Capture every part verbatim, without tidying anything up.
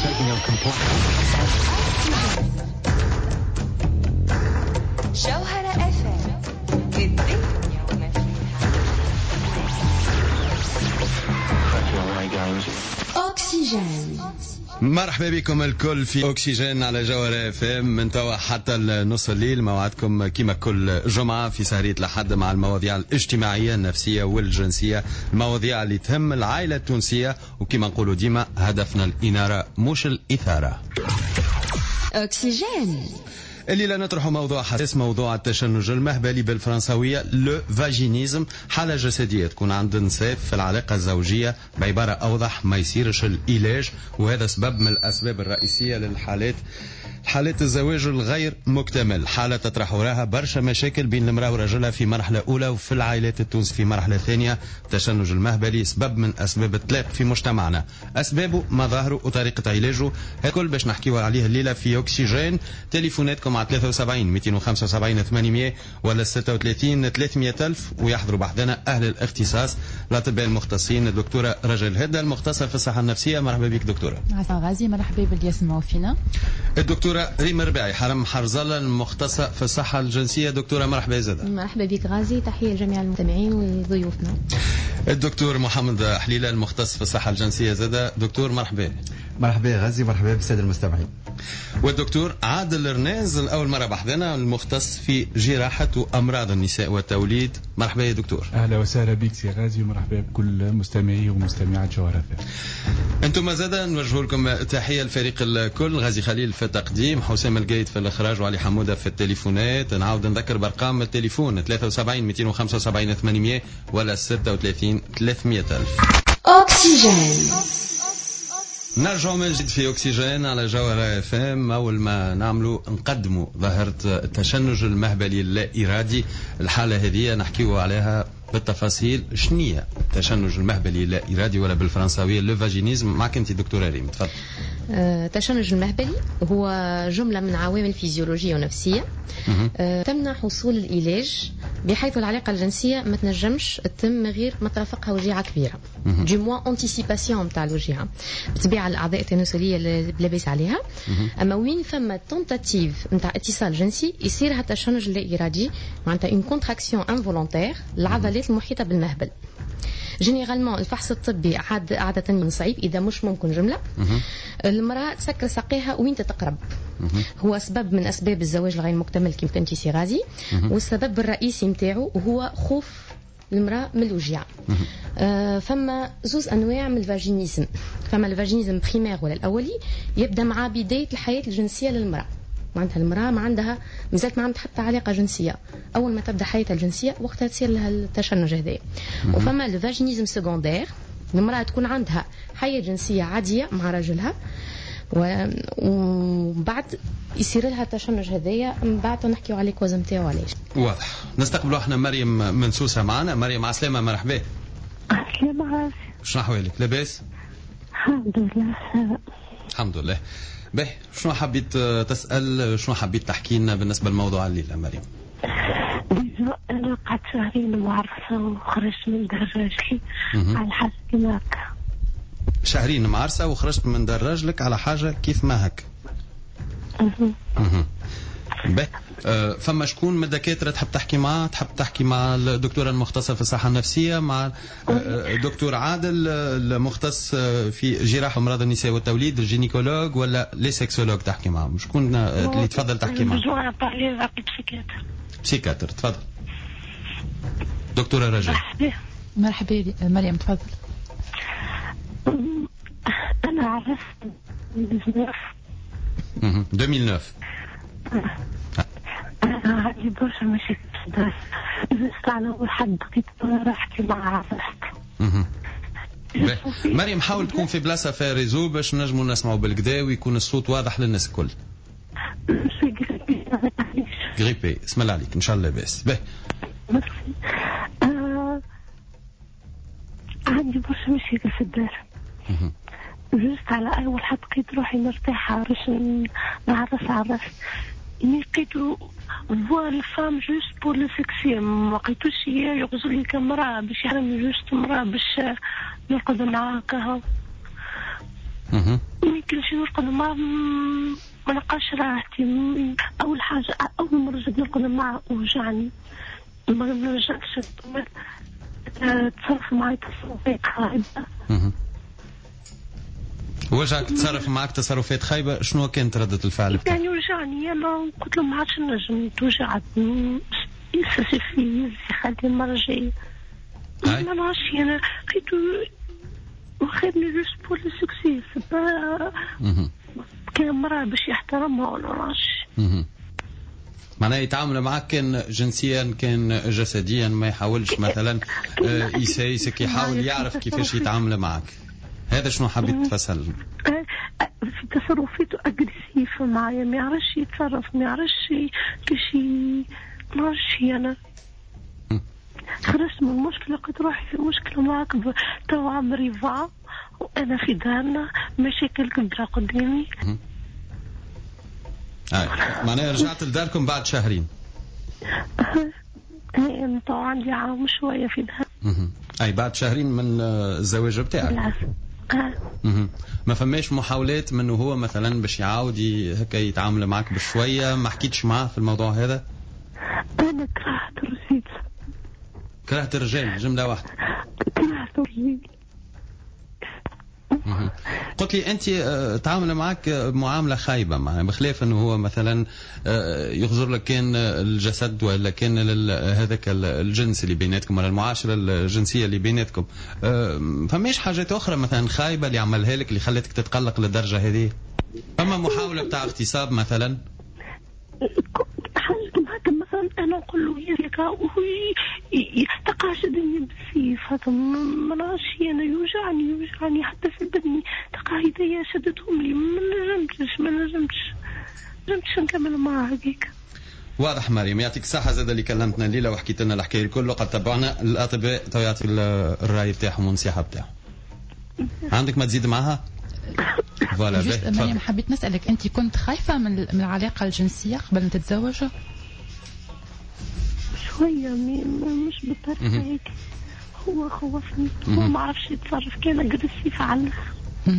taking your complaint. جوهرة اف ام الدنيا وما فيها. أكسجين. مرحبا بكم الكل في أكسجين على جوهرة اف ام من توا حتى نص الليل. موعدكم كما كل جمعة في سهرية لحد مع المواضيع الاجتماعية النفسية والجنسية، المواضيع اللي تهم العائلة التونسية، وكما نقولوا ديما هدفنا الإنارة مش الإثارة. أكسجين. الليلة نطرح موضوع حساس، موضوع التشنج المهبلي بالفرنسوية لو فاجينيزم، حالة جسدية تكون عند النساء في العلاقة الزوجية، بعبارة أوضح ما يصيرش العلاج، وهذا سبب من الأسباب الرئيسية للحالات حالات الزواج الغير مكتمل. حالة تطرح وراها برشا مشاكل بين المرأة ورجلها في مرحلة أولى، وفي العائلات التونس في مرحلة ثانية. التشنج المهبلي سبب من أسباب الطلاق في مجتمعنا، أسبابه مظاهره وطريقة علاجه هكل باش نحكيو عليه الليلة في أكسجين. تليفوناتكم على ثلاثة وسبعين مئتين وخمسة وسبعين ثمانمئة ولا ستة وثلاثين ثلاثمئة ألف، ويحضروا بحدنا أهل الاختصاص الأطباء المختصين. الدكتورة رجل هدى المختصة في الصحة النفسية، مرحبا بك دكتورة. عسى غازي، مرحبا باللي يسمعوا فينا. الدكتورة ريم رباعي حرم حرزلة المختصة في الصحة الجنسية، دكتورة مرحبا زادة. مرحبا بك غازي، تحية لجميع المستمعين وضيوفنا. الدكتور محمد حليلة المختص في الصحة الجنسية زادة، دكتور مرحبا. مرحبا غازي، مرحبا بالسادة المستمعين. والدكتور عادل رناز الأول مرة بحضنا، المختص في جراحة وأمراض النساء والتوليد، مرحبا يا دكتور. أهلا وسهلا بك سي غازي، ومرحبا بكل مستمعي ومستمعات جوهرة. أنتم زادا نوجه لكم تحية الفريق الكل، غازي خليل في التقديم، حسام القايد في الإخراج، وعلي حمودة في التليفونات. نعاود نذكر بأرقام التليفون ثلاثة وسبعين مئتين وخمسة وسبعين ثمانمئة ولا ستة وثلاثين ثلاثمئة ألف. أكسجين. نرجع من جديد في أكسجين على جوهرة اف ام. أول ما نعملوا نقدموا ظاهرة التشنج المهبلي اللا إرادي، الحالة هذه نحكيو عليها بالتفاصيل. شنية التشنج المهبلي اللا إرادي ولا بالفرنساوية لو فاجينيزم؟ معك أنت دكتورة ريم، تفضل. التشنج المهبلي هو جملة من عوامل فيزيولوجية ونفسية أه تمنع حصول العلاج، بحيث العلاقة الجنسية ما تنجمش تتم غير ما ترافقها وجيعة كبيرة، دي موا انتيسيباسيون نتاع الوجيعة بطبيعة الأعضاء التناسلية اللي لاباس عليها. أما وين فما تونتاتيف نتاع اتصال جنسي يصير هالتشنج اللا إرادي، معناتها اون كونتراكسيون انفولونتير العضلات المحيطة بالمهبل. جينيرالمون الفحص الطبي عاد عادة من صعيب إذا مش ممكن جملة. المرأة تسكر ساقيها وين تتقرب، هو سبب من أسباب الزواج الغير مكتمل كما كنتي سي غازي، والسبب الرئيسي متاعو هو خوف المرأة من الوجيعة. آه فما زوز أنواع من الفاجينيزم، فما الفاجينيزم بريمير ولا الأولي يبدأ مع بداية الحياة الجنسية للمرأة، معناتها المرأة ما عندها مازالت ما عندها حتى علاقة جنسية، أول ما تبدأ حياتها الجنسية وقتها تصير لها التشنج هذا. وفما الفاجينيزم سكوندير، المرأة تكون عندها حياة جنسية عادية مع رجلها وبعد يصير لها التشنج هذايا، من بعد نحكيو على الكوز نتاعو علاش. واضح. نستقبلوا احنا مريم منسوسة معنا. مريم عسلامة، مرحبا. عسلامة غازي. شنو أحوالك، لاباس؟ الحمد لله. الحمد لله. به شنو حبيت تسأل، شنو حبيت تحكي لنا بالنسبة للموضوع الليلة مريم؟ أنا قعدت شهرين معرسة وخرجت من دراجتي على حاجة كيما هكا. شهرين معرسة وخرجت من دراجلك على حاجة كيف ما هكا. به أه فما شكون من الدكاترة تحب تحكي معاه؟ تحب تحكي مع الدكتورة المختصة في الصحة النفسية، مع الدكتور عادل المختص في جراحة أمراض النساء والتوليد الجينيكولوج، ولا لي سكسولوج تحكي معه؟ شكون اللي تفضل تحكي معه؟ بسيكاتر. تفضل دكتورة رجاء. مرحبا مريم، تفضل. أنا عرفت ألفين وتسعة. أنا عندي برشا مشاكل في الدرس، جلست على أول حد بقيت راحتي مع عرفت. مريم حاول تكون في بلاصة فيها ريزو باش نجموا نسمعوا بالكدا ويكون الصوت واضح للناس الكل. غريبي، اسم الله عليك، إن شاء الله لاباس. به آه عندي برشا مشاكل في الدار، جلست على أول حد بقيت روحي مرتاحة، رش نعرس عرس لقيتو فوا الفام جوست بور لو سكسي، ما لقيتوش يغزل لي كاميرا باش يعلم جوست مرا باش نرقد معاه كهو. كل شيء نرقد مع ما نلقاش راحتي. اول حاجه اول مره جيت نرقد معه وجعني ما نرجعش تصرف معي تصرفات خايبه. وجهك تصرف معك تصرفات خايبه، شنو كانت ردة الفعل بتاعك؟ يعني وجعني انا قلت له ما عادش نجم توجعت يسسي في خلي المره الجايه ما نعرفش انا لقيتو واخدني جوست بور لو سكسيس كان مرة باش يحترمها ولا نعرفش. معناها يتعامل معك كان جنسيا كان جسديا ما يحاولش مثلا يسايسك يحاول يعرف كيفاش يتعامل معك، هذا شنو حبيت تفسر؟ في تصرفاته اجريسيف معايا ما يعرفش يتصرف ما يعرفش كيش ما نعرفش انا خرجت من المشكله لقيت روحي في مشكله معك تو عمري فا وانا في دارنا مشاكل كبيره قدامي. اي معناها رجعت لداركم بعد شهرين؟ اي انا تو عندي عام شويه في دار. اي بعد شهرين من الزواج بتاعك. ما فماش محاولات منه هو مثلا باش يعاود هكا يتعامل معك بشويه؟ ما حكيتش معاه في الموضوع هذا؟ انا كرهت الرجال. كرهت الرجال جمله واحده؟ كرهت الرجال. قلت لي انت تعامل معك معامله خايبه، معناها بخلاف انه هو مثلا يغزر لك كان الجسد ولا كان هذاك الجنس اللي بيناتكم ولا المعاشره الجنسيه اللي بيناتكم، فماش حاجات اخرى مثلا خايبه اللي عملها لك اللي خلتك تتقلق للدرجه هذه؟ اما محاوله بتاع اغتصاب مثلا؟ مثلا انا نقول له ياك وهو تقاشدني بالسيف هذا ما نعرفش انا يوجعني يوجعني حتى في بدني تلقى يديا شدتهم لي ما نجمتش ما نجمتش نجمتش نكمل معاه هذيك. واضح مريم، يعطيك الصحة زاد اللي كلمتنا الليلة وحكيت لنا الحكاية الكل وقد تبعنا الأطباء تو يعطي الرأي بتاعهم والنصيحة بتاعهم. عندك ما تزيد معها؟ فوالا مريم حبيت نسألك أنت كنت خايفة من من العلاقة الجنسية قبل ما تتزوجوا؟ شوية مش بالطريقة هيك، هو خوفني هو ما عرفش يتصرف كان أجريسيف على الآخر.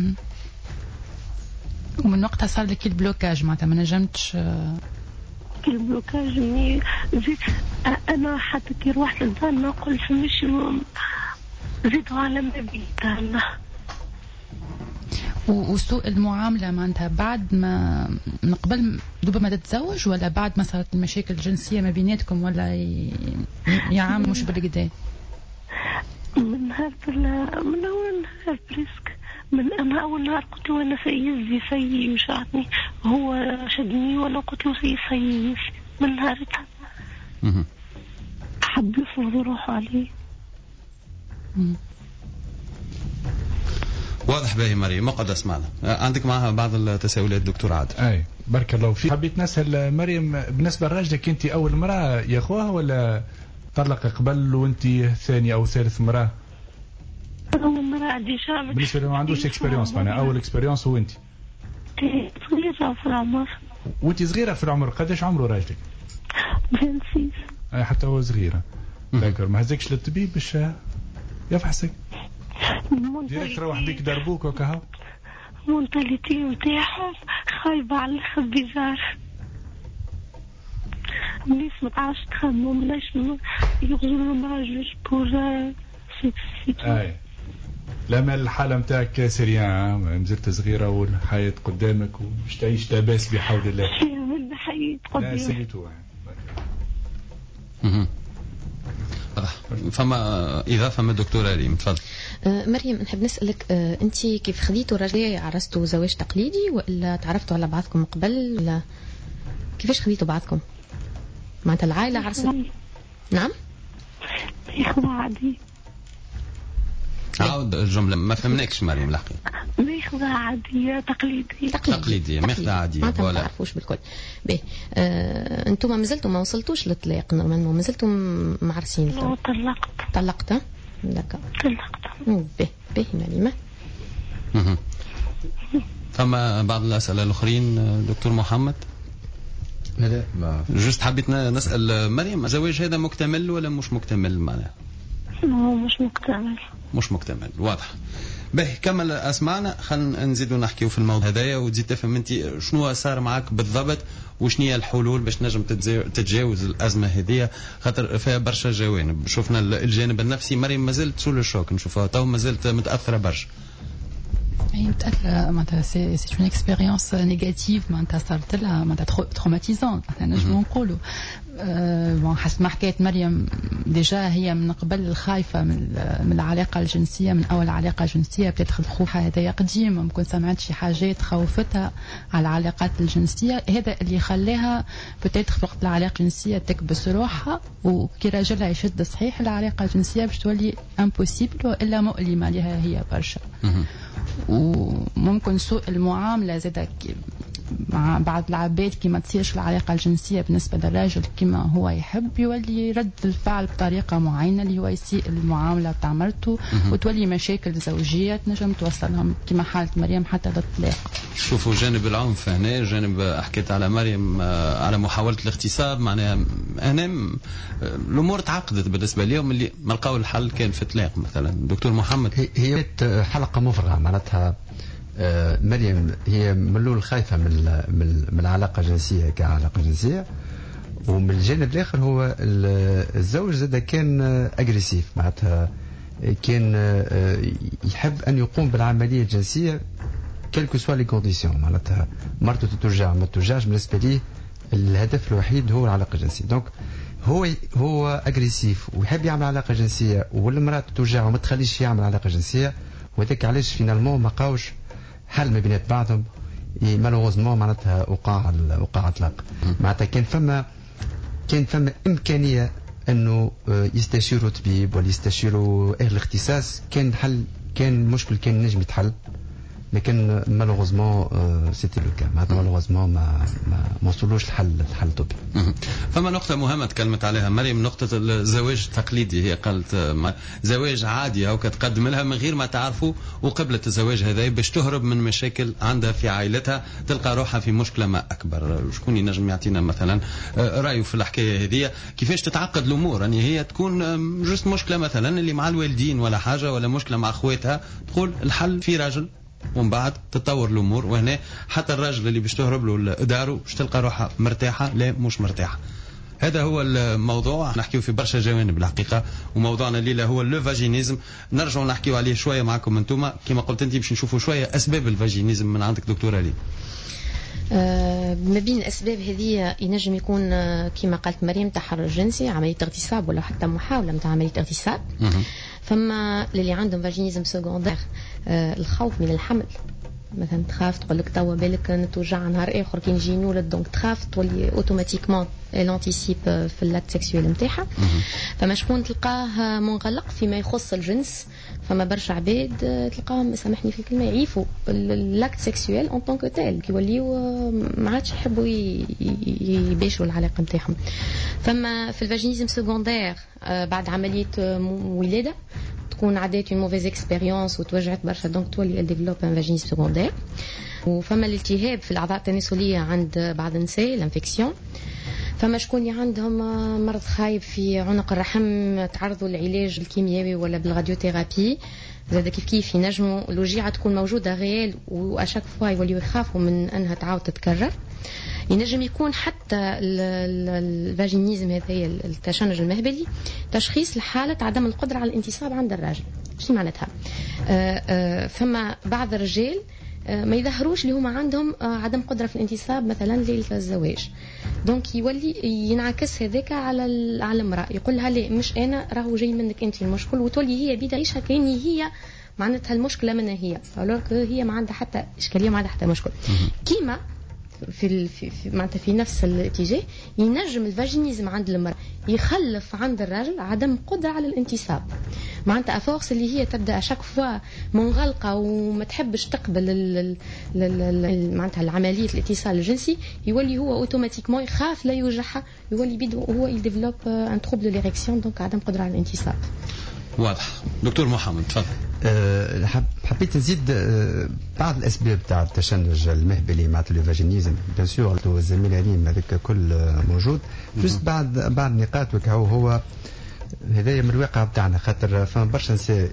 ومن وقتها صار لك البلوكاج معناتها ما نجمتش البلوكاج مني زيد أنا حتى كي روحت للدار نقول فمش زيد على ما بيتنا. وسوء المعاملة معناتها بعد ما من قبل دوبا ما تتزوج ولا بعد ما صارت المشاكل الجنسية ما بيناتكم ولا يعامل مش بالكدا؟ من نهار من أول نهار بريسك من أنا أول نهار قلت له أنا سيزي سيي وشعتني هو شدني وأنا قلت له سيي سيي من نهارتها حب يفرض روحه عليه. واضح باهي مريم مقدس معنا. عندك معها بعض التساؤلات دكتور عادل؟ اي بارك الله فيك. حبيت نسأل مريم بالنسبة لراجلك انت اول مرأة يا اخوها ولا طلق قبل وانت ثاني او ثالث مرأة؟ اول مرأة ديجا. بالنسبة له ما عندوش اكسبيريونس معناها اول اكسبيريونس هو انت؟ صغيرة في العمر. وانت صغيرة في العمر قداش عمره راجلك؟ خمسة وعشرين. اي حتى هو صغيرة. داكر ما هزكش للطبيب باش يفحصك؟ ديريكت روح بيك دربوك وكهو. مونتاليتي نتاعهم خايبة على الاخر بيزار. الناس ما تعرفش تخمم ليش يغزلوا راجل بور سيكسي. اي لا ما الحالة متاعك سريعة مازلت صغيرة والحياة قدامك ومش تعيش لاباس بحول الله. من حياة قدامك. لا سيتو. فما إضافة من الدكتورة ريم تفضل. آه مريم نحب نسألك آه أنت كيف خذيتوا رجل عرستوا زواج تقليدي ولا تعرفتوا على بعضكم قبل ولا كيفاش خذيتوا بعضكم؟ معناتها العائلة عرست؟ نعم؟ ياخذها عادي. عاود الجملة ما فهمناكش مريم الحقيقة. ماخذها عادية تقليدية. تقليدية ماخذها عادية. ما تعرفوش بالكل. باهي آه أنتم ما زلتوا ما وصلتوش للطلاق نورمالمون ما زلتوا معرسين. لا طلقت. طلقت؟ دكا. طلقت. باهي باهي مريمة. فما بعض الأسئلة الأخرين دكتور محمد؟ لا لا ما جست حبيت نسأل مريم الزواج هذا مكتمل ولا مش مكتمل معناها؟ هو مش مكتمل. مش مكتمل، واضح. به كمل اسمعنا، خلينا نزيدوا نحكيو في الموضوع هذايا وتزيد تفهم انت شنو صار معك بالضبط وشنو هي الحلول باش نجم تتجاوز الازمه هذه، خاطر فيها برشا جوانب. شفنا الجانب النفسي، مريم مازالت سول الشوك نشوفها تو مازالت متاثره برشا. هي متأثرة معناتها سي سي اون اكسبيريونس نيجاتيف معناتها صارت لها معناتها تروماتيزون احنا نجمو نقولوا. أه حسب ما حكيت مريم ديجا هي من قبل خايفة من, من العلاقة الجنسية، من أول علاقة جنسية بتدخل خوفها هذايا قديم، ممكن سمعت شي حاجات خوفتها على العلاقات الجنسية، هذا اللي خلاها بتدخل وقت العلاقة الجنسية تكبس روحها، وكي راجلها يشد صحيح العلاقة الجنسية باش تولي امبوسيبل وإلا مؤلمة لها هي برشا. وممكن سوء المعاملة زادك مع بعض العباد كي ما تصيرش العلاقة الجنسية بالنسبة للراجل كما هو يحب، يولي رد الفعل بطريقة معينة اللي هو يسيء المعاملة بتاع مرته، وتولي مشاكل زوجية تنجم توصلهم كما حالة مريم حتى للطلاق. شوفوا جانب العنف هنا، جانب حكيت على مريم على محاولة الاغتصاب، معناها هنا الأمور تعقدت بالنسبة لهم اللي ما لقاو الحل كان في الطلاق مثلا. دكتور محمد، هي حلقة مفرغة معناتها. مريم هي من الأول خايفة من من العلاقة الجنسية كعلاقة جنسية، ومن الجانب الآخر هو الزوج زاد كان أجريسيف معناتها، كان يحب أن يقوم بالعملية الجنسية كلكو سوا لي كونديسيون، معناتها مرته تتوجع ما تتوجعش، بالنسبة ليه الهدف الوحيد هو العلاقة الجنسية. دونك هو هو أجريسيف ويحب يعمل علاقة جنسية، والمرأة تتوجع وما تخليش يعمل علاقة جنسية، وذاك علاش فينالمون ما قاوش حل ما بينات بعضهم. مالوغوزمون معناتها وقع وقع اطلاق. معناتها كان فما كان فما امكانيه انه يستشيروا طبيب ولا يستشيروا اهل الاختصاص، كان حل، كان مشكل كان نجم يتحل، لكن مالوغوزمون سيتي لو كا، معناتها مالوغوزمون ما ما وصلوش الحل الحل طبي. فما نقطة مهمة تكلمت عليها مريم، نقطة الزواج التقليدي. هي قالت زواج عادي أو كتقدم لها من غير ما تعرفوا، وقبلت الزواج هذا باش تهرب من مشاكل عندها في عائلتها، تلقى روحها في مشكلة ما أكبر. شكون ينجم يعطينا مثلا رأيه في الحكاية هذه، كيفاش تتعقد الأمور؟ يعني هي تكون جست مشكلة مثلا اللي مع الوالدين ولا حاجة، ولا مشكلة مع أخواتها، تقول الحل في راجل، ومن بعد تتطور الامور، وهنا حتى الراجل اللي باش تهرب له داره باش تلقى روحها مرتاحه، لا مش مرتاحه. هذا هو الموضوع، نحكيو في برشا جوانب الحقيقه، وموضوعنا الليله هو لو فاجينيزم. نرجعوا نحكيو عليه شويه معكم انتم، كما قلت انت باش نشوفوا شويه اسباب الفاجينيزم من عندك دكتوره لي. آه ما بين الأسباب هذه ينجم يكون آه كما قالت مريم تحرش جنسي، عملية اغتصاب، ولا حتى محاولة متاع عملية اغتصاب. فما اللي عندهم فاجينيزم سكوندير، آه الخوف من الحمل، مثلا تخاف تقول لك توا بالك نتوجع نهار اخر كي نجي نولد، دونك تخاف تولي اوتوماتيكمون لانتيسيب في اللاكت سيكسويل نتاعها. فما شكون تلقاه منغلق فيما يخص الجنس، فما برشا عباد تلقاهم سامحني في الكلمه يعيفوا اللاكت سيكسويل اون طونك تيل، كيوليو ما عادش يحبوا يباشروا العلاقه نتاعهم. فما في الفاجينيزم سكوندير بعد عمليه ولاده تكون عدات اون موفيز اكسبيريونس وتوجعت برشا، دونك تولي ديفلوب ان فاجينيزم سكوندير. وفما الالتهاب في الاعضاء التناسليه عند بعض النساء، الانفكسيون. فما شكون عندهم مرض خايب في عنق الرحم، تعرضوا للعلاج الكيميائي ولا بالراديوثيرابي، زاد كيف كيف ينجموا الوجيعه تكون موجوده غيال، واشاك فوا يوليو يخافوا من انها تعاود تتكرر. ينجم يكون حتى الفاجينيزم هذايا التشنج المهبلي تشخيص لحالة عدم القدرة على الانتصاب عند الراجل. شنو معناتها؟ فما بعض الرجال ما يظهروش اللي هما عندهم عدم قدرة في الانتصاب مثلا ليلة الزواج، دونك يولي ينعكس هذاك على على المرأة، يقول لها لا مش أنا، راهو جاي منك أنت المشكل، وتولي هي بيدا عيشها كأني هي معناتها المشكلة منها هي، alors هي ما عندها حتى إشكالية، ما عندها حتى مشكل. كيما في في معناتها في نفس الاتجاه ينجم الفاجينيزم عند المرأة يخلف عند الرجل عدم قدرة على الانتصاب، معناتها افورس اللي هي تبدا شاك فوا منغلقه وما تحبش تقبل ال ال معناتها العمليه الاتصال الجنسي، يولي هو اوتوماتيكمون يخاف لا يوجعها، يولي بيدو هو يديفلوب ان تروبل ليريكسيون، دونك عدم قدره على الانتصاب. واضح. دكتور محمد تفضل. أه حبيت نزيد أه بعض الاسباب تاع التشنج المهبلي مع الفاجينيزم، بيان سور الزميل عليم هذاك كل موجود، جست بعد بعض النقاط وكهو هو هذايا من الواقع بتاعنا، خاطر فما برشا نساء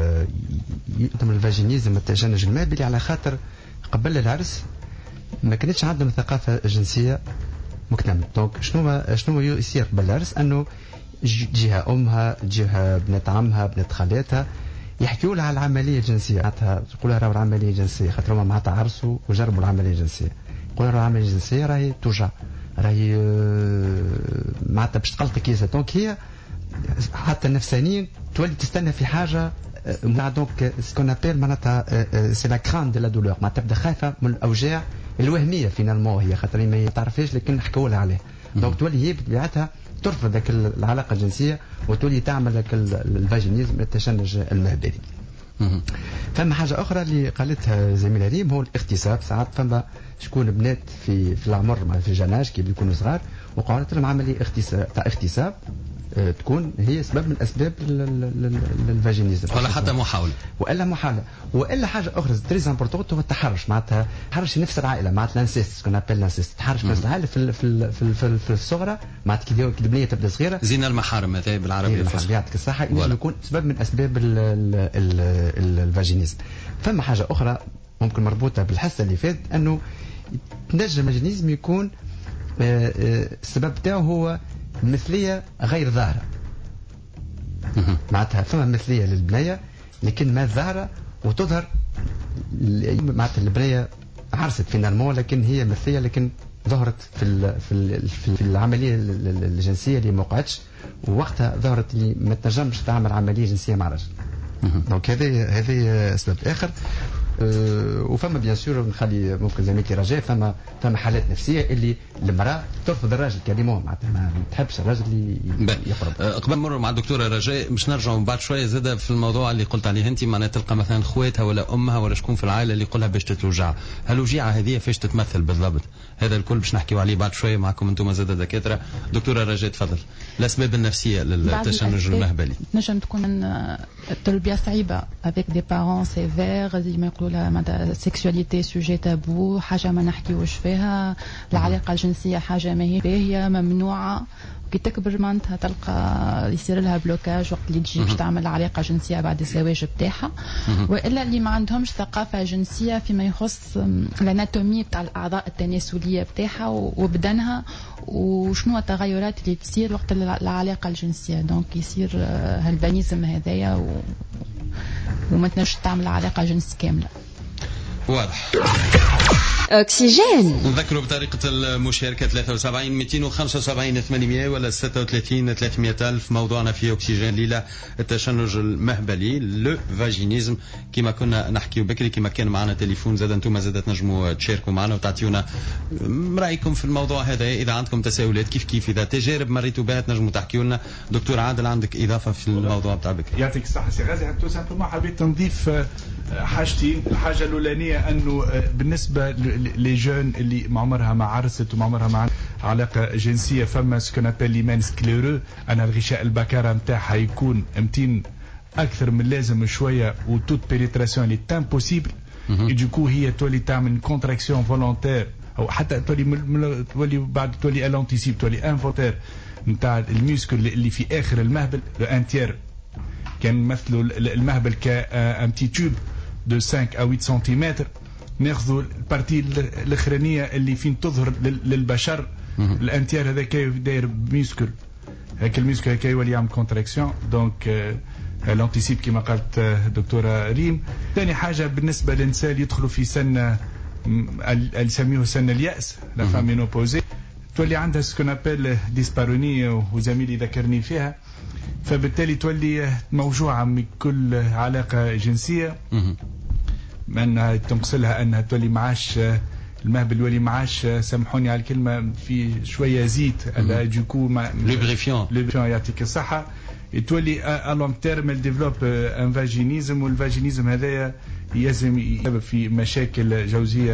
يؤتم الفاجينيزم التشنج المهبلي على خاطر قبل العرس ما كانتش عندهم ثقافة جنسية مكتملة. دونك شنو شنو يصير قبل العرس؟ انه جهة امها، جهة بنت عمها، بنت خالاتها يحكيوا لها على العملية الجنسية، معناتها يقول لها راهو العملية الجنسية، خاطر هما معناتها عرسوا وجربوا العملية الجنسية، يقول لها العملية الجنسية راهي توجع، راهي معناتها باش تقلقك ياسر. دونك هي حتى نفسانيا تولي تستنى في حاجة دونك سكون ابيل معناتها سي لا كران دو لا دولور، معناتها تبدا خايفة من الأوجاع الوهمية فينالمون، هي خاطر ما تعرفهاش لكن نحكوا لها عليه. دونك تولي هي بطبيعتها ترفض ذاك العلاقة الجنسية وتولي تعمل ذاك الفاجينيزم التشنج المهبلي. فما حاجة أخرى اللي قالتها زميلة ريم هو الاغتصاب. ساعات فما شكون بنات في في العمر في الجناج كي بيكونوا صغار وقالت لهم عملية اغتصاب تاع اغتصاب تكون هي سبب من اسباب الفاجينيزم، ولا حتى محاوله والا محاوله والا حاجه اخرى تريز امبورطونت هو التحرش، معناتها تحرش نفس العائله، معناتها لانسيست كون ابل لانسيست، تحرش نفس العائله في في في, في, في الصغرى، معناتها كي البنيه تبدا صغيره زين المحارم هذا بالعربيه الفصحى يعطيك الصحه ينجم يكون سبب من اسباب الفاجينيزم. فما حاجه اخرى ممكن مربوطه بالحصه اللي فات انه تنجم الفاجينيزم يكون السبب تاعو هو مثلية غير ظاهرة، معناتها فما مثلية للبنية لكن ما ظاهرة وتظهر، معناتها البنية عرست فينالمون لكن هي مثلية لكن ظهرت في ال في ال في العملية الجنسية اللي ما وقعتش، ووقتها ظهرت اللي ما تنجمش تعمل عملية جنسية مع رجل. دونك هذا هذا سبب آخر. أه وفما بيان سور نخلي ممكن زميلتي رجاء فما فما حالات نفسيه اللي المراه ترفض الراجل كلمه، معناتها ما تحبش الراجل اللي يقرب. أه قبل نمر مع الدكتوره رجاء باش نرجعوا بعد شويه زاده في الموضوع اللي قلت عليه انت، معناتها تلقى مثلا خواتها ولا امها ولا شكون في العائله اللي يقولها باش تتوجع، هالوجيعه هذه فاش تتمثل بالضبط؟ هذا الكل باش نحكيوا عليه بعد شويه معكم انتم زاده دكاتره. دكتوره رجاء تفضل. الاسباب النفسيه للتشنج المهبلي نجم تكون تربيه صعيبه افيك دي بارون سيفير زي ما يقولوا لها معناتها سيكسواليتي سوجي تابو، حاجه ما نحكيوش فيها، العلاقه الجنسيه حاجه ما هي باهيه ممنوعه، كي تكبر معناتها تلقى يصير لها بلوكاج وقت اللي تجي باش تعمل علاقه جنسيه بعد الزواج بتاعها. والا اللي ما عندهمش ثقافه جنسيه فيما يخص الاناتومي بتاع الاعضاء التناسليه بتاعها وبدنها وشنو التغيرات اللي تصير وقت العلاقه الجنسيه، دونك يصير هالبانيزم هذايا و... وما تنجمش تعمل علاقه جنسيه كامله. واضح. أكسجين. نذكروا بطريقة المشاركة ثلاثة وسبعين مئتين وخمسة وسبعين ثمانمئة ولا ستة وثلاثين ثلاثمئة ألف. موضوعنا في أكسجين ليلة التشنج المهبلي لو فاجينيزم، كما كنا نحكي بكري، كما كان معنا تليفون زاد انتم زاد تنجموا تشاركوا معنا وتعطيونا رأيكم في الموضوع هذا. إذا عندكم تساؤلات كيف كيف إذا تجارب مريتوا بها تنجموا تحكيوا لنا. دكتور عادل عندك إضافة في الموضوع بتاع بكري؟ يعطيك الصحة سي غازي. تو سامبلومون حبيت نضيف حاجتين. الحاجة الأولانية أنه بالنسبة لي جون اللي ما عمرها ما عرست وما عمرها ما علاقة جنسية فما سكون ابل ليمان سكليرو، أنا الغشاء البكارة نتاعها يكون متين أكثر من لازم شوية وتوت بينيتراسيون اللي امبوسيبل، يدوكو هي تولي تعمل كونتراكسيون فولونتير أو حتى تولي تولي بعد تولي الانتيسيب تولي انفولتير نتاع الميسكل اللي في آخر المهبل لو انتير. كان مثلوا المهبل كان تي توب دو خمسة أو ثمانية سنتيمتر، ناخذوا البارتي الاخرانيه اللي فين تظهر للبشر الانتيار هذا كي داير ميسكل، هاك الميسكل كي يولي يعمل كونتراكسيون. دونك لانتيسيب كما قالت الدكتوره ريم. ثاني حاجه بالنسبه للنساء يدخلوا في سن اللي يسميوه سن الياس، لا فام مينوبوزي، تولي عندها سكون ابل ديسباروني وزميلي ذكرني فيها، فبالتالي تولي موجوعه من كل علاقه جنسيه، من تنقصلها انها تولي معاش المهبل يولي معاش، سامحوني على الكلمه، في شويه زيت على دوكو لوبريفيون لوبريفيون يعطيك الصحه، تولي ا لونغ تيرم ديفلوب ان فاجينيزم، والفاجينيزم هذايا يلزم يسبب في مشاكل جوزيه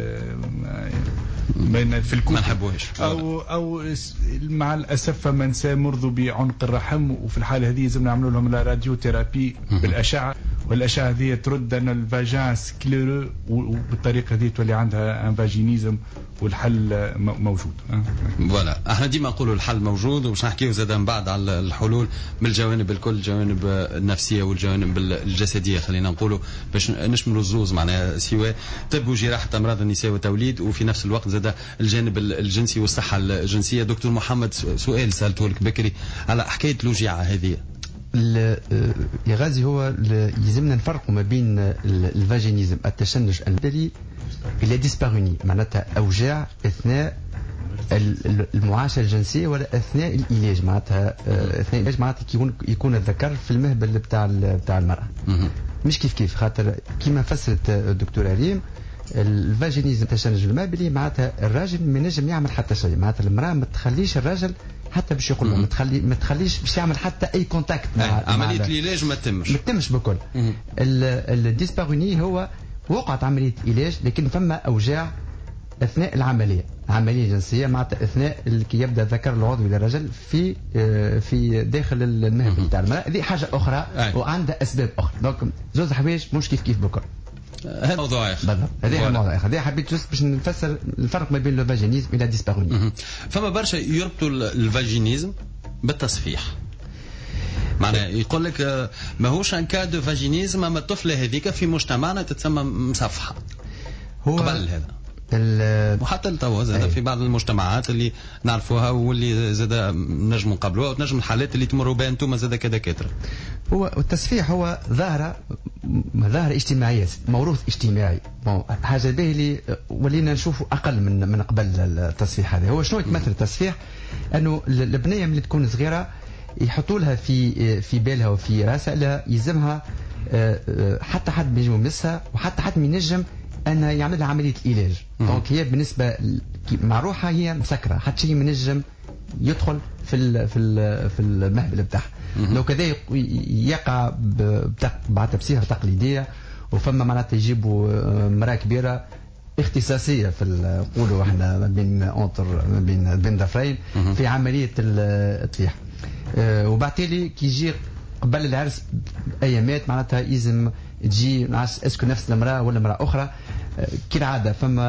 في الكل ما نحبوهش، او او مع الاسف فما نساء مرضوا بعنق الرحم، وفي الحاله هذه لازم نعملوا لهم لا راديو ثيرابي بالاشعه والاشعه هذه ترد ان الفاجان سكليرو وبالطريقه هذه تولي عندها ان فاجينيزم والحل موجود. فوالا احنا ديما نقولوا الحل موجود ومش نحكيو زاد من بعد على الحلول من الجوانب الكل، الجوانب النفسيه والجوانب الجسديه خلينا نقولوا باش نشملوا الزوز معناها سواء طب وجراحه امراض النساء والتوليد وفي نفس الوقت زاد الجانب الجنسي والصحه الجنسيه. دكتور محمد سؤال سالته لك بكري على حكايه الوجيعه هذه. يا غازي هو يلزمنا نفرقوا ما بين الفاجينيزم التشنج المهبلي اللي ديسباروني معناتها اوجاع اثناء المعاشره الجنسيه ولا اثناء العلاج معناتها اثناء العلاج معناتها يكون يكون الذكر في المهبل بتاع بتاع المراه مش كيف كيف خاطر كما فسرت الدكتوره ريم الفاجينيزم التشنج المهبلي معناتها الراجل ما ينجم يعمل حتى شيء معناتها المراه ما تخليش الراجل حتى باش يقول ما تخلي ما تخليش باش يعمل حتى اي كونتاكت مع عمليه العلاج ما تتمش ما تتمش بكل. الديسباروني هو وقعت عمليه علاج لكن فما اوجاع اثناء العمليه عمليه جنسيه معناتها اثناء كي يبدا ذكر العضوي للرجل في في داخل المهبل تاع المراه هذه حاجه اخرى وعندها اسباب اخرى دونك زوز حوايج مش كيف كيف بكل. هذا موضوع اخر بالضبط هذا موضوع اخر هذا حبيت جست باش نفسر الفرق ما بين الفاجينيزم الى ديسباروني. فما برشا يربطوا الفاجينيزم بالتصفيح معناها يقول لك ماهوش ان كا دو فاجينيزم اما الطفله هذيك في مجتمعنا تتسمى مصفحه هو قبل هذا وحتى لتوا زاد في بعض المجتمعات اللي نعرفوها واللي زاد نجموا نقبلوها ونجم الحالات اللي تمروا بها انتم زاد كدكاتره. هو التصفيح هو ظاهره ظاهره اجتماعيه موروث اجتماعي حاجه به اللي ولينا نشوفوا اقل من من قبل التصفيح هذا. هو شنو يتمثل التصفيح؟ انه البنيه ملي تكون صغيره يحطوا لها في في بالها وفي راسها لا يلزمها حتى حد بيجي يمسها وحتى حد ما ينجم انها يعمل لها عمليه علاج. دونك هي بالنسبه مع روحها هي مسكره حتى شيء منجم يدخل في ال في ال في المهبل بتاعها. لو كذا يقع بعد بصيغه تقليديه وفما معناتها يجيبوا مراه كبيره اختصاصيه في نقولوا احنا ما بين اونتر ما بين بين ضفرين في عمليه التطفيح. وبعتالي كي يجي قبل العرس ايامات معناتها يلزم تجي نعرف اسكو نفس المراه ولا امراه اخرى كالعاده فما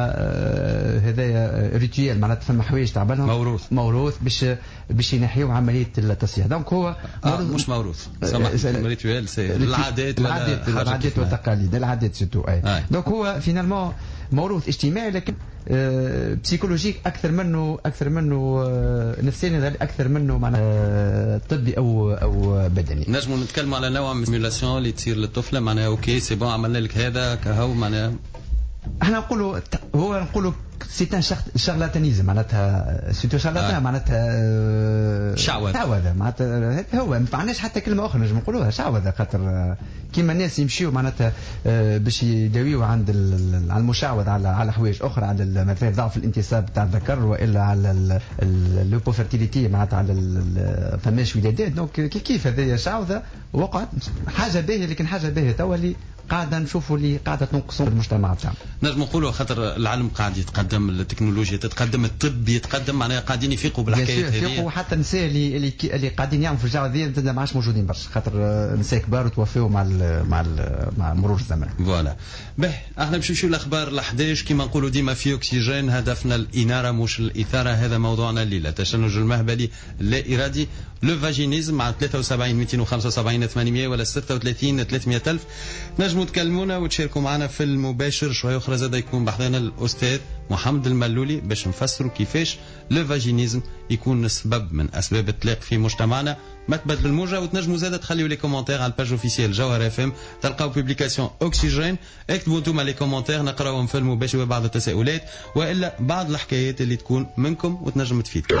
هذايا ريتويال معناتها فما حوايج تاع بالهم موروث موروث باش باش ينحيوا عمليه التصفيح. دونك هو آه مش موروث سمح ريتويال سي العادات العادات العادات والتقاليد العادات سيتو اي. دونك هو فينالمون موروث اجتماعي لكن آه بسيكولوجيك اكثر منه اكثر منه آه نفساني اكثر منه معناها طبي او او بدني. نجموا نتكلموا على نوع من سيمولاسيون اللي تصير للطفله معناها اوكي سي بون عملنا لك هذا كهو معناها احنا نقولوا هو نقولوا سيتان شارلاتانيزم معناتها سيتو شارلاتان آه. معناتها شعوذه شعوذه معناتها هو ما معناش حتى كلمه اخرى نجم نقولوها شعوذه خاطر كيما الناس يمشيوا معناتها باش يداويوا عند على المشعوذ على على حوايج اخرى على مثلا ضعف الانتصاب تاع الذكر والا على اللوبوفيرتيليتي معناتها على فماش ولادات. دونك كيف كيف هذه شعوذه وقعت حاجه باهيه لكن حاجه باهيه توا اللي قاعده نشوفوا اللي قاعده تنقصوا المجتمع تاعنا. نجم نقولوا خاطر العلم قاعد يتقدم التكنولوجيا تتقدم الطب يتقدم معناها قاعدين يفيقوا بالحكايات هذه يفيقوا حتى النساء اللي اللي, اللي قاعدين يعملوا في الجو هذه ما عادش موجودين برشا خاطر نساء كبار توفوا مع ال مع ال مع مرور الزمن. فوالا به احنا باش نمشيو لاخبار الحداش كما نقولوا ديما في اكسجين هدفنا الاناره مش الاثاره. هذا موضوعنا الليله تشنج المهبلي اللا ارادي لو فاجينيزم مع ثلاثة وسبعين مئتين وخمسة وسبعين ثمانمئة ولا ستة وثلاثين ثلاثمئة ألف. نجموا تكلمونا وتشاركوا معنا في المباشر. شويه اخرى زاد يكون بحضنا الاستاذ محمد الملولي باش نفسروا كيفاش لو فاجينيزم يكون سبب من اسباب الطلاق في مجتمعنا. ما تبدل الموجه وتنجموا زاد تخليوا لي كومونتير على الباج اوفيسيال جوهر اف ام تلقاو بوبليكاسيون اوكسجين اكتبوا انتم لي كومونتير نقراوهم في المباشر وبعض التساؤلات والا بعض الحكايات اللي تكون منكم وتنجم تفيدكم.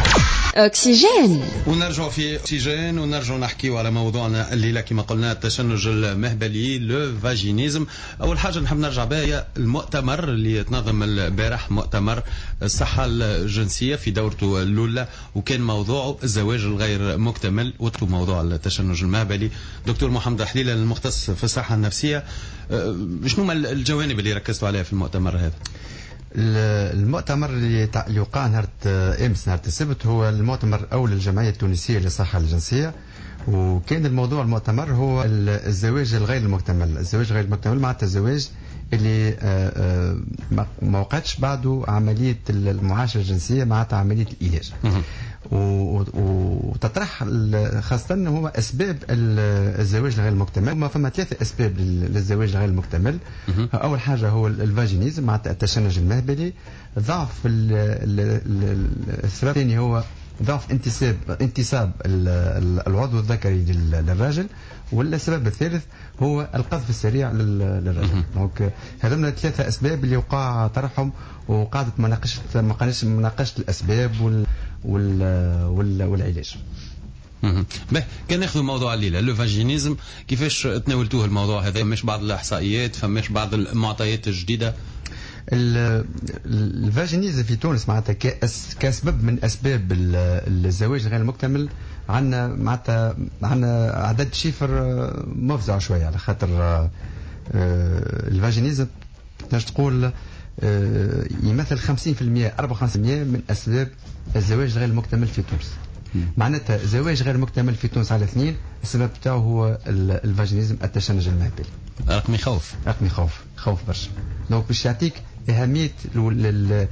أكسجين. ونرجع في أكسجين ونرجع نحكيو على موضوعنا الليلة كما قلنا التشنج المهبلي لو فاجينيزم. أول حاجة نحب نرجع بها هي المؤتمر اللي تنظم البارح مؤتمر الصحة الجنسية في دورته الأولى وكان موضوعه الزواج الغير مكتمل وتو موضوع التشنج المهبلي. دكتور محمد حليلة المختص في الصحة النفسية شنو الجوانب اللي ركزتوا عليها في المؤتمر هذا؟ المؤتمر اللي اللي وقع نهار امس نهار السبت هو المؤتمر الاول للجمعيه التونسيه للصحه الجنسيه وكان الموضوع المؤتمر هو الزواج الغير المكتمل. الزواج غير المكتمل معناتها الزواج اللي ما وقعتش بعده عملية المعاشرة الجنسية معناتها عملية الإيلاج. وتطرح خاصة هو أسباب الزواج الغير المكتمل. هما فما ثلاثة أسباب للزواج الغير المكتمل. أول حاجة هو الفاجينيزم معناتها التشنج المهبلي. ضعف السبب الثاني هو ضعف انتساب انتساب العضو الذكري للراجل. والسبب الثالث هو القذف السريع للرجل. دونك هذوما ثلاثه اسباب اللي وقع طرحهم وقاعده مناقشه مناقشه الاسباب وال وال وال والعلاج. به كان ناخذ موضوع الليله لو فاجينيزم، كيفاش تناولتوه الموضوع هذا؟ فماش بعض الاحصائيات، فماش بعض المعطيات الجديده؟ الفاجينيزم في تونس معناتها كسبب من اسباب الزواج غير المكتمل عندنا معناتها عندنا عدد شيفر مفزع شويه، على خاطر الفاجينيزم تنجم تقول يمثل خمسين بالمئة أربعة وخمسين بالمئة من اسباب الزواج غير المكتمل في تونس. معناتها زواج غير مكتمل في تونس على اثنين السبب تاعو هو الفاجينيزم التشنج المهبلي. رقم يخوف رقم يخوف خوف برشا. دونك باش يعطيك اهميه ما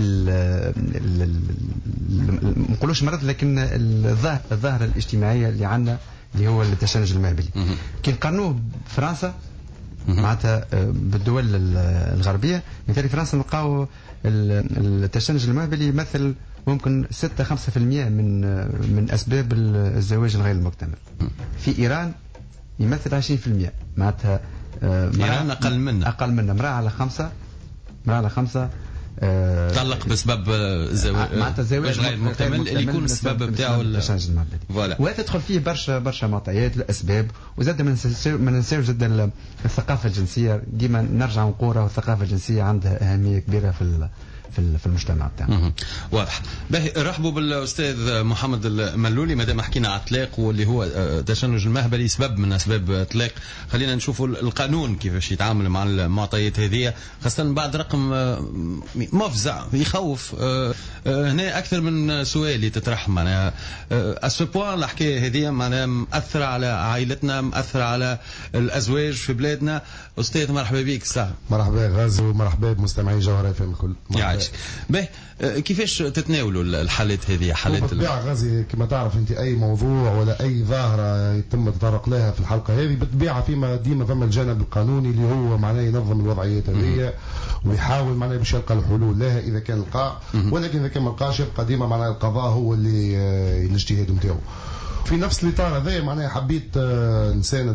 نقولوش مرض، لكن الظاهره الاجتماعيه اللي عندنا اللي هو التشنج المهبلي. كي نقارنوه بفرنسا معناتها بالدول الغربيه، مثال فرنسا نلقاو التشنج المهبلي يمثل ممكن ستة خمسة بالمئة من من اسباب الزواج الغير المكتمل. في ايران يمثل عشرين بالمئة معناتها ايران اقل منا اقل منا مراه على خمسه مراه على خمسه طلق بسبب الزواج معناتها الزواج غير مكتمل اللي يكون السبب نتاعو التشنج المهبلي. وهذا تدخل فيه برشا برشا معطيات الاسباب. وزاد ما ننساوش زاد الثقافه الجنسيه. ديما نرجع نقول الثقافه الجنسيه عندها اهميه كبيره في في المجتمع بتاعنا. واضح. باهي رحبوا بالاستاذ محمد الملولي. ما دام حكينا على الطلاق واللي هو تشنج المهبلي سبب من اسباب الطلاق، خلينا نشوفوا القانون كيفاش يتعامل مع المعطيات هذه، خاصه بعد رقم مفزع يخوف. هنا اكثر من سؤال يتطرح معناها اسو بوان الحكايه هذه معناها مأثره على عائلتنا، مأثره على الازواج في بلادنا. استاذ مرحبا بك. الساعه مرحبا غازي ومرحبا بمستمعي جوهره اف ام الكل. باهي كيفاش تتناولوا الحالات هذه؟ حالات بالطبيعه غازي كما تعرف انت اي موضوع ولا اي ظاهره يتم التطرق لها في الحلقه هذه بالطبيعه فيما ديما فما الجانب القانوني اللي هو معناه ينظم الوضعيات هذه ويحاول معناه باش يلقى الحلول لها اذا كان لقى، ولكن اذا كان ما لقاش يبقى ديما معناه القضاء هو اللي الاجتهاد نتاعو. في نفس الاطار هذا معناه حبيت نساند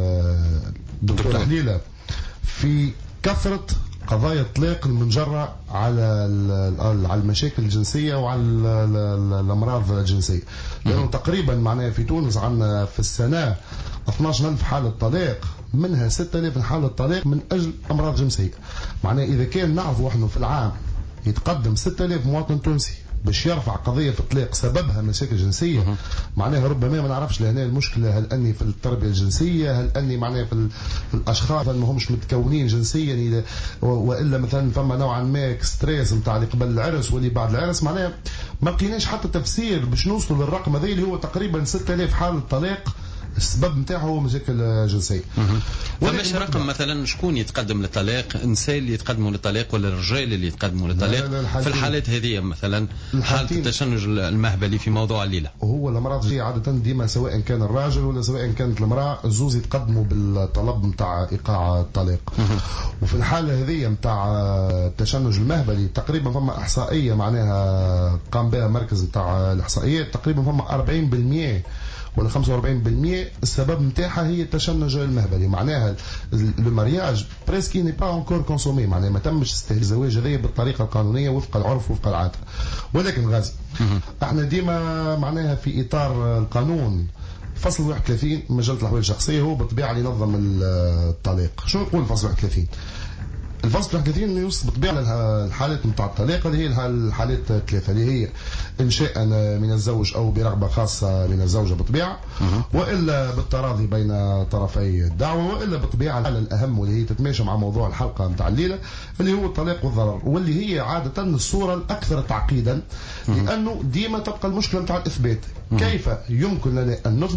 دكتور حليله في كثره قضايا الطلاق المنجرة على على المشاكل الجنسية وعلى الأمراض الجنسية، لأنه تقريبا معناها في تونس عندنا في السنة اثناش ألف حالة طلاق، منها ستة آلاف حالة طلاق من أجل أمراض جنسية. معناها إذا كان نعرفوا إحنا في العام يتقدم ستة آلاف مواطن تونسي باش يرفع قضيه في الطلاق سببها مشاكل جنسيه، معناها ربما ما نعرفش لهنا المشكله هل اني في التربيه الجنسيه، هل اني معناها في, في الاشخاص ما همش متكونين جنسيا، والا مثلا فما نوعا ما ستريس نتاع اللي قبل العرس واللي بعد العرس. معناها ما لقيناش حتى تفسير باش نوصلوا للرقم هذا اللي هو تقريبا ستة آلاف حاله طلاق السبب نتاعه هو مشاكل جنسيه. فماش رقم مثلا شكون يتقدم للطلاق؟ نساء اللي يتقدموا للطلاق ولا الرجال اللي يتقدموا للطلاق؟ في الحالات هذه مثلا حاله التشنج المهبلي في موضوع الليله وهو الامراض الجنسيه عاده ديما سواء كان الراجل ولا سواء كانت المراه الزوز يتقدموا بالطلب نتاع ايقاع الطلاق. وفي الحاله هذه نتاع التشنج المهبلي تقريبا فما احصائيه معناها قام بها مركز نتاع الاحصائيات، تقريبا فما أربعين بالمئة ولا خمسة وأربعين بالمئة السبب نتاعها هي التشنج المهبلي. معناها لو مارياج بريسكي ني با انكور كونسومي، معناها ما تمش استهلاك الزواج هذايا بالطريقه القانونيه وفق العرف وفق العاده. ولكن غازي احنا ديما معناها في اطار القانون فصل واحد وثلاثين مجله الاحوال الشخصيه هو بالطبيعه اللي ينظم الطلاق. شو يقول فصل واحد وثلاثين؟ الفصل واحد وثلاثين يوصف بالطبيعه الحالات نتاع الطلاق اللي هي الحالات ثلاثه اللي هي انشاء من الزوج او برغبه خاصه من الزوجه بالطبيعه، والا بالتراضي بين طرفي الدعوه، والا بالطبيعه الحاله الاهم واللي هي تتماشى مع موضوع الحلقه نتاع الليله اللي هو الطلاق والضرر، واللي هي عاده الصوره الاكثر تعقيدا لانه ديما تبقى المشكله نتاع الاثبات. كيف يمكن لنا ان نثبت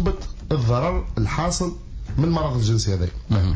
الضرر الحاصل من مرض الجنسي هذا.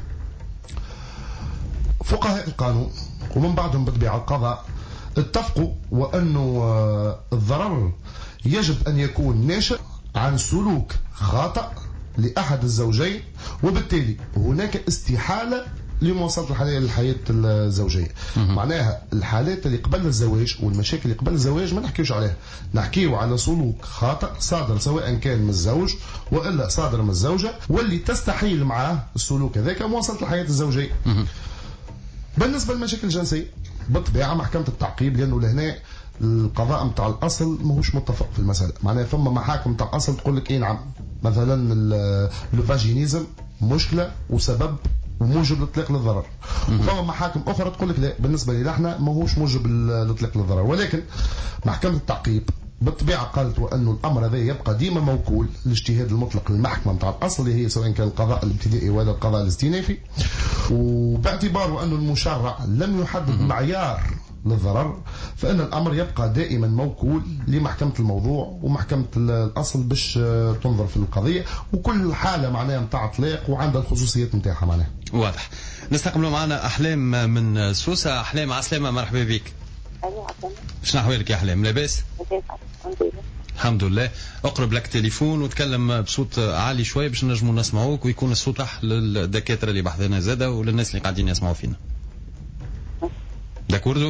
فقهاء القانون ومن بعدهم بطبيعة القضاء اتفقوا وأنه الضرر يجب أن يكون ناشئ عن سلوك خاطئ لأحد الزوجين، وبالتالي هناك استحالة لمواصلة الحياة الحياة الزوجية. معناها الحالات اللي قبل الزواج والمشاكل اللي قبل الزواج ما نحكيوش عليها، نحكيو على سلوك خاطئ صادر سواء كان من الزوج وإلا صادر من الزوجة واللي تستحيل معاه السلوك هذاك مواصلة الحياة الزوجية. بالنسبة للمشاكل الجنسية بالطبيعة محكمة التعقيب، لأنه لهنا القضاء متاع الأصل ماهوش متفق في المسألة. معناها ثم محاكم متاع الأصل تقول لك إيه نعم مثلا الفاجينيزم مشكلة وسبب وموجب لإطلاق للضرر، وثم محاكم أخرى تقول لك لا بالنسبة لنا احنا ماهوش موجب لإطلاق للضرر. ولكن محكمة التعقيب بالطبيعة قالت وأنه الأمر هذا يبقى ديما موكول الاجتهاد المطلق للمحكمة متاع الأصل اللي هي سواء كان القضاء الابتدائي ولا القضاء الاستئنافي، وباعتبار أنه المشرع لم يحدد معيار للضرر فإن الأمر يبقى دائما موكول لمحكمة الموضوع ومحكمة الأصل باش تنظر في القضية، وكل حالة معناها متاع طلاق وعندها الخصوصيات متاعها. معناها واضح. نستقبلوا معنا أحلام من سوسة. أحلام عسلامة، مرحبا بك. شنو أحوالك يا أحلام؟ لاباس؟ الحمد لله. اقرب لك تليفون وتكلم بصوت عالي شوي باش نجموا نسمعوك ويكون الصوت راح للدكاترة اللي بحثنا زاده وللناس اللي قاعدين يسمعوا فينا. داكوردو؟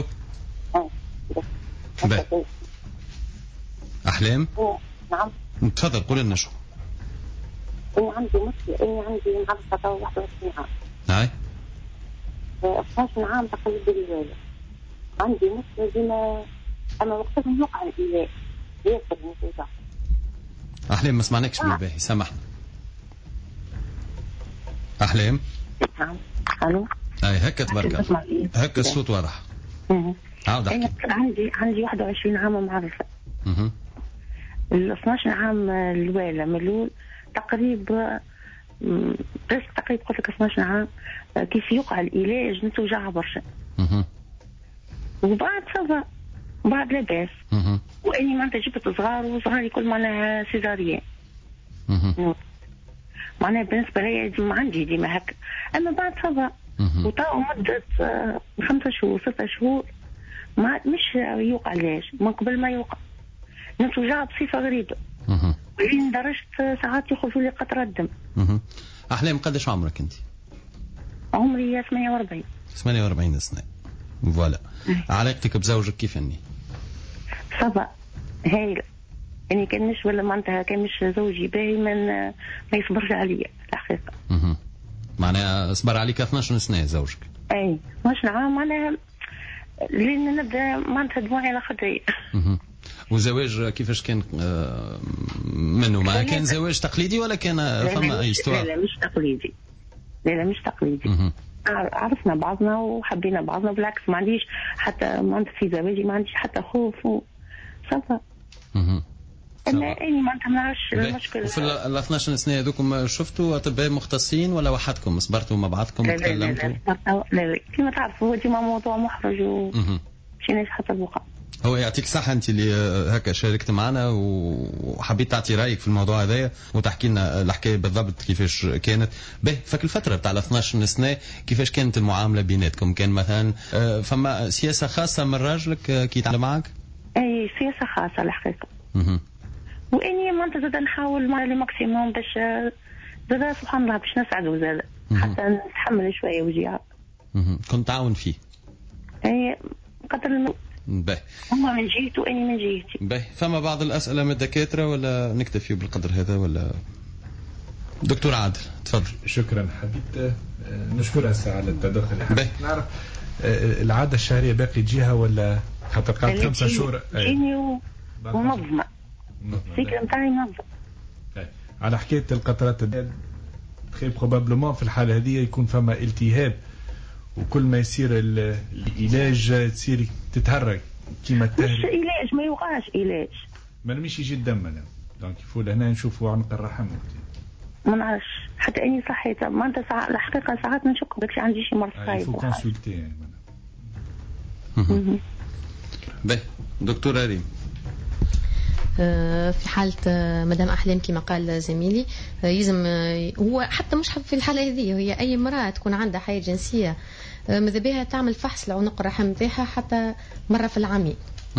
باهي. أحلام؟ نعم. تفضل قول لنا شو. إني عندي مشكلة، إني عندي معرفة واحد وعشرين عام. هاي. اثني عشر عام تقليد الوالد. عندي مشكلة ديما أما وقتها يوقع الإله ياسر الموضوع. أحلام ما سمعناكش بالباهي، سامحنا. أحلام؟ نعم. ألو. أي هكا تبارك الله. هكا الصوت واضح. عاود احكي. عندي عندي واحد وعشرين عام معرفة. اها. ال اثني عشر عام الوالة ملول تقريبا بس تقريبا قلت لك اثني عشر عام كيف يوقع العلاج نتوجع برشا. اها. وبعد صبا بعد لاباس. اها. واني معناتها جبت صغار وصغاري كل معناها سيزاريان. اها. معناها بالنسبة لي ما عندي ديما هكا، أما بعد صبا وطاو مدة خمسة شهور ستة شهور ما مش يوقع علاج من قبل ما يوقع نتوجع بصفة غريبة. اها. ولين درجت ساعات يخرجوا لي قطرة الدم. اها. أحلام قداش عمرك أنت؟ عمري ثمانية وأربعين. ثمانية وأربعين سنة. فوالا. علاقتك بزوجك كيف أني؟ صبا هايلة. يعني كان مش ولا معناتها كان مش زوجي باهي من ما يصبرش عليا الحقيقة. اها. معناها صبر عليك اثني عشر سنة زوجك. اي اثني عشر عام معناها لين نبدا معناتها دموعي على خدي. اها. وزواج كيفاش كان منه؟ ما كان زواج تقليدي ولا كان فما اي استواء؟ لا لا مش تقليدي. لا لا مش تقليدي. اها. عرفنا بعضنا وحبينا بعضنا، بالعكس ما عنديش حتى معناتها في زواجي ما عنديش حتى خوف و صفا. اها. انا اني ما نعرفش المشكله. وفي ال اثني عشر سنه هذوكم شفتوا اطباء مختصين ولا وحدكم صبرتوا مع بعضكم وتكلمتوا؟ لا لا لا لا كما تعرفوا هو ديما موضوع محرج و مشيناش حتى الوقت. هو يعطيك الصحة أنت اللي هكا شاركت معنا وحبيت تعطي رأيك في الموضوع هذايا وتحكي لنا الحكاية بالضبط كيفاش كانت. به فك الفترة بتاع اثني عشر سنة كيفاش كانت المعاملة بيناتكم؟ كان مثلا فما سياسة خاصة من راجلك كي يتعامل معك؟ أي سياسة خاصة الحقيقة. اها. وإني ما أنت زاد نحاول مع الماكسيموم باش زاد سبحان الله باش نسعدوا زاد حتى نتحمل شوية وجيعة. اها. كنت تعاون فيه؟ أي قدر الموت. باهي. هما من جهته واني من جهتي. باهي. فما بعض الاسئله من الدكاتره ولا نكتفي بالقدر هذا ولا؟ دكتور عادل تفضل. شكرا. حبيت نشكرها الساعه على التدخل. باهي. نعرف العاده الشهريه باقي تجيها ولا خاطر قعدت خمسة شهور؟ جيني ومنظمه. السيكل نتاعي منظم. على حكايه القطرات تخي بروبابلومون في الحاله هذه يكون فما التهاب وكل ما يصير العلاج تصير تتهرج كيما التهرج. مش علاج ما يوقعش علاج. ما نمشي يجي الدم انا دونك يفول هنا نشوفوا عنق الرحم. ما نعرفش حتى اني صحيت ما انت ساعة الحقيقه ساعات نشك داكشي عندي شي مرض خايب. يفو كونسلتي. باهي. دكتور ريم في حالة مدام أحلام كما قال زميلي يلزم هو حتى مش في الحالة هذه، هي أي امرأة تكون عندها حياة جنسية ماذا بها تعمل فحص لعنق الرحم نتاعها حتى مرة في العامين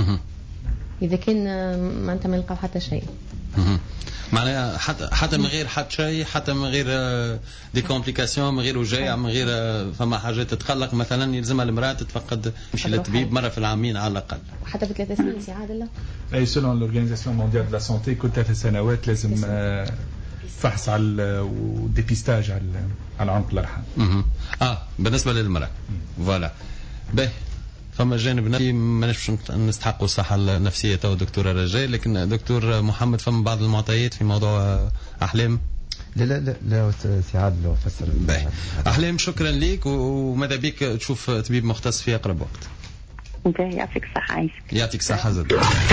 إذا كان معناتها ما نلقاو حتى شيء. معناها حتى حتى من غير حتى شيء، حتى من غير دي كومبليكاسيون، من غير وجاع، من غير فما حاجات تتخلق مثلا يلزمها المرأة تتفقد تمشي للطبيب مرة في العامين على الأقل. وحتى بثلاث سنين سي عادل. أي سولون لورغانيزاسيون مونديال دو لا سونتي كل ثلاث سنوات لازم فحص على وديبيستاج على على عنق الرحم. اه بالنسبة للمرأة. فوالا. باهي. فما جانب نفسي ما نش نستحقوا الصحة النفسية تو دكتورة رجاء، لكن دكتور محمد فما بعض المعطيات في موضوع أحلام. لا لا لا لا سعاد لو فسر. أحلام شكرا لك، وماذا بك تشوف طبيب مختص في أقرب وقت. يعطيك الصحة. يعطيك الصحة زاد.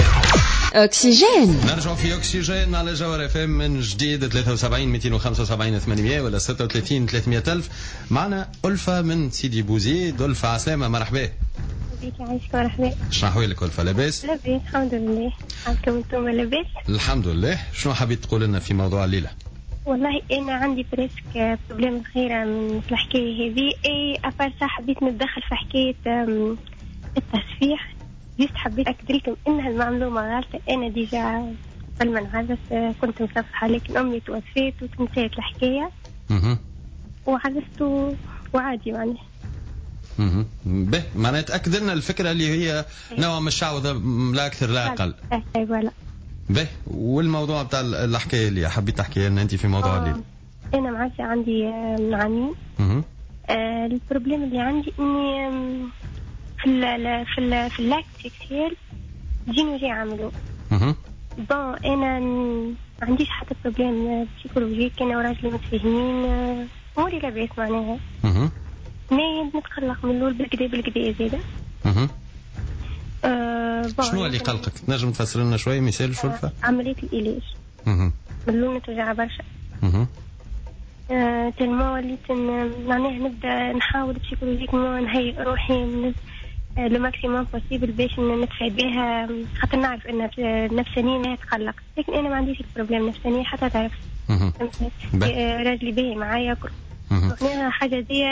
أكسجين. نرجع في أكسجين على جوهر اف ام من جديد ثلاثة وسبعين مئتين وخمسة وسبعين ثمانمئة ولا ستة وثلاثين ثلاثمئة ألف. معنا ألفة من سيدي بوزيد. ألفة عسلامة مرحبا. بيك عايشك مرحبا. شنو أحوالك ألفة؟ لاباس؟ لاباس الحمد لله. عندكم انتم لاباس؟ الحمد لله. شنو حبيت تقول لنا في موضوع الليلة؟ والله أنا عندي بريسك بروبليم صغيرة من الحكاية هذه. أي أفر صح حبيت نتدخل في حكاية التصفيح. جست حبيت أكد لكم إنها المعلومة غلطة. أنا ديجا قبل ما نعرس كنت مصفحة، لكن أمي توفيت وتنسيت الحكاية وعرست وعادي يعني. اها به معناها تأكد لنا الفكرة اللي هي نوع من الشعوذة لا أكثر لا أقل. أي ولا. به والموضوع بتاع الحكاية اللي حبيت تحكي لنا أنت في موضوع الليل. أنا معاشة عندي عامين. اها آه البروبليم اللي عندي إني في ال في ال في اللاكت سيكسيال جيني وجي عملوا. اها بون أنا ما عنديش حتى بروبليم بسيكولوجيك. أنا وراجلي متفاهمين أموري لاباس معناها. اها ما نتقلق من الأول بالكدا بالكدا زيادة. اها أه شنو اللي قلقك؟ تنجم تفسر لنا شوية مثال شلفة؟ عملية العلاج. اها من الأول نتوجع برشا. اها أه تلما وليت معناها نبدا نحاول بسيكولوجيك نهيئ روحي من لو ماكسيموم بوسيبل باش ندفع بها، خاطر نعرف ان نفسانيا تقلق، لكن انا ما عنديش البروبليم نفسانيا حتى تعرف. راجلي باهي معايا كل حاجه دي.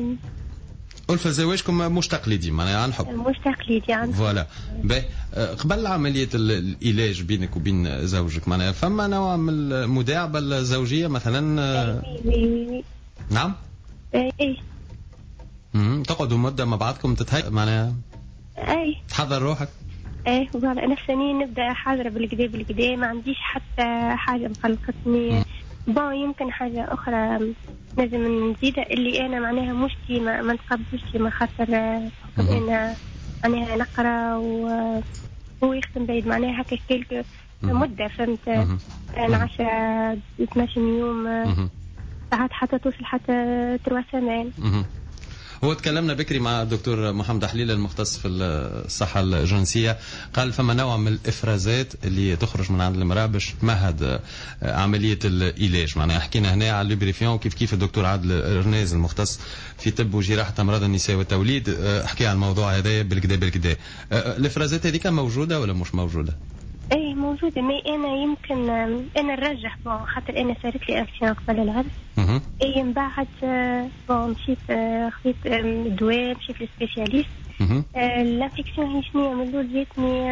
ألفة زواجكم مش تقليدي معناها عن حب. مش تقليدي عن حب. فوالا. قبل عملية العلاج بينك وبين زوجك معناها فما نوع من المداعبة الزوجية مثلا؟ اي نعم؟ اي امم تقعدوا مدة مع بعضكم تتهيأ معناها؟ اي تحضر روحك؟ ايه فوالا نفسانيا نبدا حاضرة بالكدا بالكدا، ما عنديش حتى حاجة مقلقتني. بون يمكن حاجة أخرى لازم نزيدها اللي أنا معناها مش ديما ما نتقبلش ديما، خاطر حكم أنا معناها نقرا وهو يخدم بعيد معناها هكا كيلك مدة فهمت. أنا عشرة اثناش يوم ساعات حتى توصل حتى تروى سمان. هو تكلمنا بكري مع الدكتور محمد حليل المختص في الصحة الجنسية، قال فما نوع من الإفرازات اللي تخرج من عند المرأة باش تمهد عملية العلاج. معناها حكينا هنا على اللوبريفيون كيف كيف الدكتور عادل رناز المختص في طب وجراحة أمراض النساء والتوليد حكي عن الموضوع هذا بالكدا بالكدا. الإفرازات هذيك موجودة ولا مش موجودة؟ ايه موجودة. ما انا يمكن انا نرجح بون خاطر انا صارت لي اكسيون قبل العرس. اي من بعد بون مشيت خذيت دواء مشيت للسبيسياليست. الانفكسيون هي شنو من الاول جاتني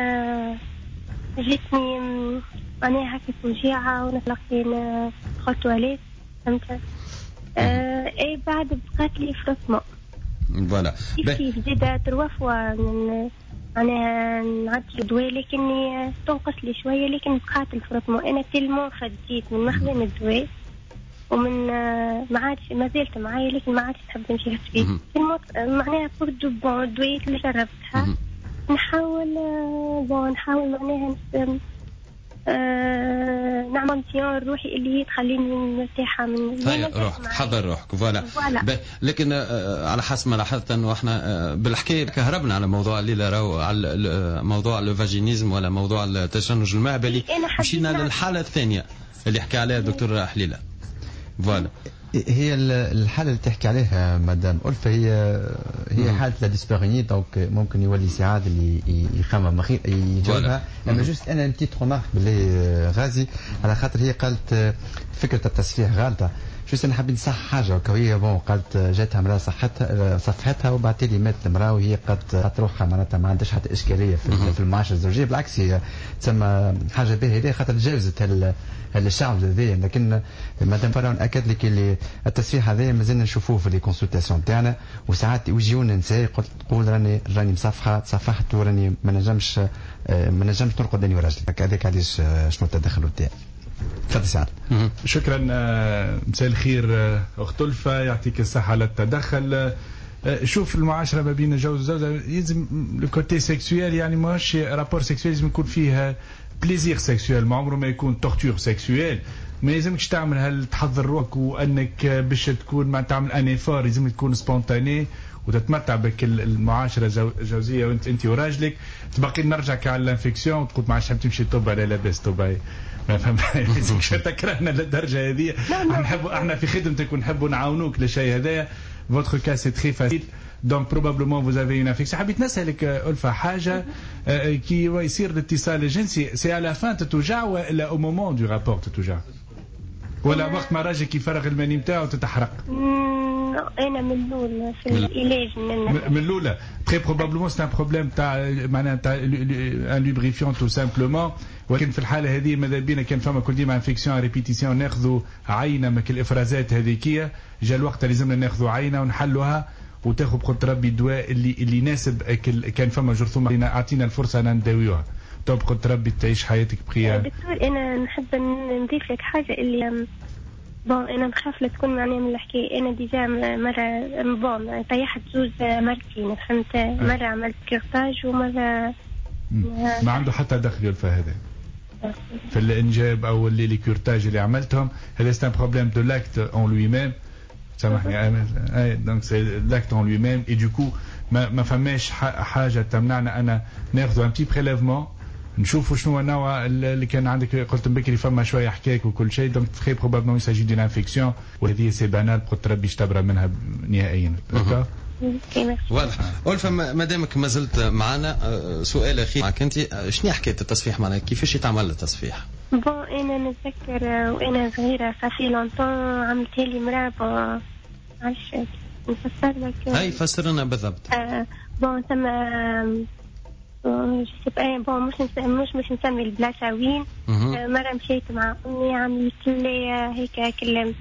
جاتني معناها هكا وجيعة ونطلقين دخلت تواليت فهمت. اي بعد بقات لي فرطمة. فوالا كيف زيادة تروا فوا معناها نعطي دواء لكني تنقص لي شويه، لكن بقات الفرطمه. انا تلمون فديت من مخزن الدواء ومن ما عادش ما زلت معايا، لكن ما عادش تحب نمشي فيه تلمون معناها فور دو بون الدواء اللي جربتها نحاول بون نحاول معناها أه نعمل صيام روحي اللي هي تخليني مرتاحه من هيا روحك حضر روحك فوالا. لكن آه على حسب ما لاحظت انه احنا آه بالحكايه كهربنا على موضوع الليله راهو على موضوع الفاجينيزم ولا موضوع التشنج المهبلي، مشينا للحاله الثانيه اللي حكى عليها الدكتور حليله. فوالا. هي الحالة اللي تحكي عليها مدام ألفة هي هي حالة لا ديسبيريني، دونك ممكن يولي سعاد اللي يخمم مخير يجاوبها. اما جوست انا بتيت رومارك باللي غازي على خاطر هي قالت فكرة التصفيح غالطة. جوست انا حابين نصح حاجة وكوية بون قالت جاتها امرأة صحتها صفحتها وبعد لي مات المرأة وهي قد تروحها معناتها ما عندهاش حتى إشكالية في المعاشرة الزوجية، بالعكس هي تسمى حاجة باهية ليه خاطر تجاوزت الشعب هذايا. لكن مادام فرعون اكد لك اللي التصفيح هذايا مازلنا نشوفوه في لي كونسلتاسيون تاعنا، وساعات يجيونا نساء تقول راني راني مصفحه تصفحت وراني ما نجمش ما نجمش نرقد اني وراجلي. هذاك علاش شنو التدخل تاعي. تفضل سعد. شكرا. مساء الخير اخت ألفة، يعطيك الصحه على التدخل. شوف المعاشره ما بين الزوج والزوجه يلزم الكوتي سيكسويل، يعني ماهوش رابور سيكسويل، لازم يكون فيه بليزير سيكسويل، ما عمره ما يكون تورتور سيكسويل. ما يلزمكش تعمل هل تحضر روحك وانك باش تكون ما تعمل ان ايفور، لازم تكون سبونتاني وتتمتع بك المعاشره الزوجيه وانت انت وراجلك. تبقي نرجعك على الانفكسيون وتقول ما عادش تمشي طب على لاباس طب ما فهمتش تكرهنا للدرجه هذه. نحب احنا في خدمتك ونحبوا نعاونوك للشيء هذايا. votre cas c'est très facile donc probablement vous avez une infection. حبيت نسألك ألفة حاجة كي يصير الاتصال الجنسي سي على فان تتوجع ولا au moment du rapport تتوجع ولا وقت ما راجلك يفرغ المني نتاعو تتحرق؟ انا من الاولى في العلاج من الاولى تري بروبابلمون سي ان بروبليم تاع معناها تاع ان لوبريفيون تو سامبلومون. ولكن في الحاله هذه ماذا بينا كان فما كل ديما انفكسيون ريبيتيسيون ناخذوا عينه من الافرازات هذيكيه. جا الوقت لازمنا ناخذوا عينه ونحلوها وتاخذ بقدر ربي الدواء اللي اللي يناسب كان فما جرثومه اعطينا الفرصه ان نداويوها. تو بقدر ربي تعيش حياتك بخير. دكتور انا نحب نضيف لك حاجه اللي بون انا نخاف لا تكون معناها من الحكايه. انا ديجا مره بون طيحت زوز مرتين فهمت، مره عملت كيرتاج ومره ما عنده حتى دخل يلفى هذا في الانجاب او اللي لي كيرتاج اللي عملتهم. هذا سي ان بروبليم دو لاكت اون لوي ميم. سامحني اي دونك سي لاكت اون لوي ميم اي دو كو ما ما فماش حاجه تمنعنا انا ناخذ ان بتي بريليفمون نشوفوا شنو النوع اللي كان عندك. قلت بكري فما شويه حكاك وكل شيء دونك تري بروبابلمون يساجي دون انفكسيون وهذه سي بانال قلت ربي تبرى منها نهائيا. واضح. ألفة مادامك ما زلت معنا سؤال اخير معك انت، شنو حكايه التصفيح معناها كيفاش يتعمل التصفيح؟ بون انا نتذكر وانا صغيره صافي لونتون عملتها لي مرا بون عرفت نفسر لك. هاي فسر لنا بالضبط. بون ثم بون مش مش مش نسمي البلاصه وين. مره مشيت مع امي عملت لي هيك كلام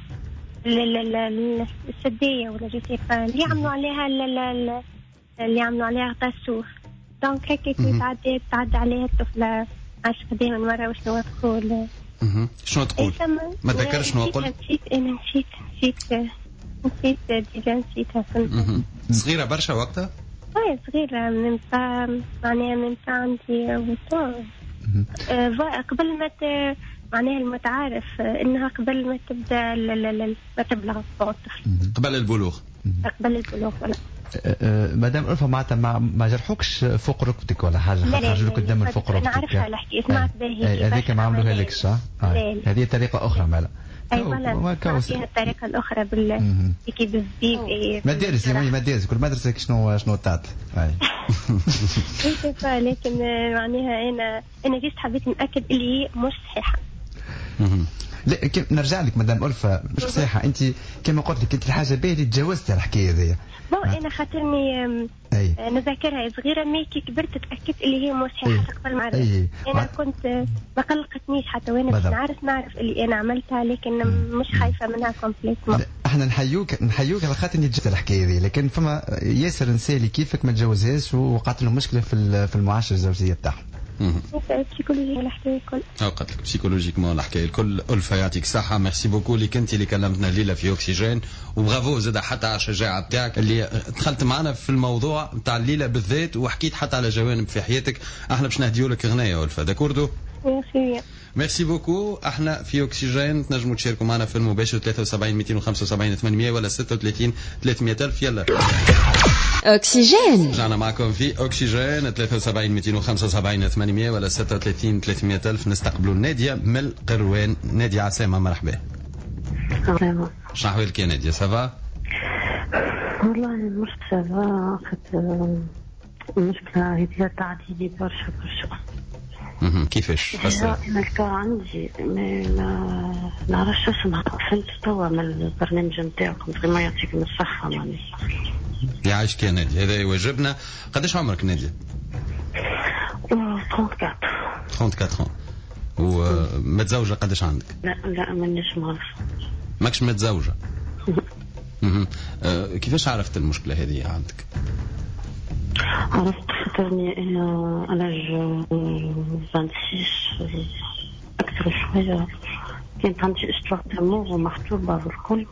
السديه ولا جيتي اللي عملوا عليها اللي عملوا عليها تسوف. دونك هيك تعدي تعدي عليها الطفله عاش قديما مره وشنو تقول. شنو تقول؟ ما تذكرش شنو قلت؟ نسيت انا نسيت نسيت نسيت ديجا نسيتها. صغيره برشا وقتها؟ اي صغيرة من با معناها من با عندي وطور قبل ما معناها المتعارف انها قبل ما تبدا ما تبلغ الطفل قبل البلوغ قبل البلوغ ولا مادام ألفة معناتها ما جرحوكش فوق ركبتك ولا حاجه خرجوا لك الدم فوق ركبتك؟ نعرفها الحكايه سمعت باهي هذيك ما عملوها لكش هذه طريقه اخرى مالا. اي والله فيها الطريقه الاخرى بال كي بالزبيب مدارس يا مدارس كل مدرسه شنو شنو تعطي اي لكن معناها انا انا جيت حبيت ناكد اللي مش صحيحه. لا نرجع لك مدام ألفة مش صحيحه. انت كما قلت لك انت الحاجه باهيه اللي تجاوزت الحكايه هذيا. بون انا خاطرني نذكرها صغيره مي كي كبرت تاكدت اللي هي مش صحيحه قبل ما اعرف. انا كنت ما قلقتنيش حتى وانا باش نعرف نعرف اللي انا عملتها لكن مش خايفه منها كومبليتمون. احنا نحيوك نحيوك على خاطر تجاوزت الحكايه هذه. لكن فما ياسر نساء اللي كيفك ما تجاوزهاش وقعت لهم مشكله في في المعاشره الزوجيه تاعهم. بسيكولوجي الحكايه الكل قلت لك بسيكولوجيكمون الحكايه الكل. ألفة يعطيك الصحه. ميرسي بوكو اللي كنتي اللي كلمتنا الليله في اوكسيجين وبرافو زاد حتى على الشجاعه بتاعك اللي دخلت معنا في الموضوع نتاع الليله بالذات وحكيت حتى على جوانب في حياتك. احنا باش نهديو لك اغنيه ألفة داكوردو. ميرسي ميرسي بوكو. احنا في اوكسيجين تنجموا تشاركوا معنا في المباشر ثلاثة وسبعين مئتين وخمسة وسبعين ثمانمئة ولا ستة وثلاثين ثلاثمئة ألف. يلا أكسجين رجعنا معكم في أكسجين ثلاثة وسبعين مئتين وخمسة وسبعين ثمانمئة ولا ستة وثلاثين ثلاثمئة ألف. نستقبلوا نادية من القروان. نادية عسامة مرحبا. شنو أحوالك يا نادية؟ سافا؟ والله مش سافا، خاطر المشكلة هي تعديلي برشا برشا. كيفاش؟ فسر. أنا الكا عندي ما نعرفش اسمها، فهمت توا من البرنامج نتاعكم ما يعطيكم الصحة معني. يعيشك يا نادية، هذا يواجبنا. قداش عمرك نادية؟ ثلاثة وثلاثين. ثلاثة وثلاثين. ومتزوجة قداش عندك؟ لا لا مانيش معرفة. ماكش متزوجة؟ أه كيفاش عرفت المشكلة هذه عندك؟ عرفت خاطرني انا انا ستة وعشرين اكثر شوية كانت عندي استواء دموع ومخطوبة بالكل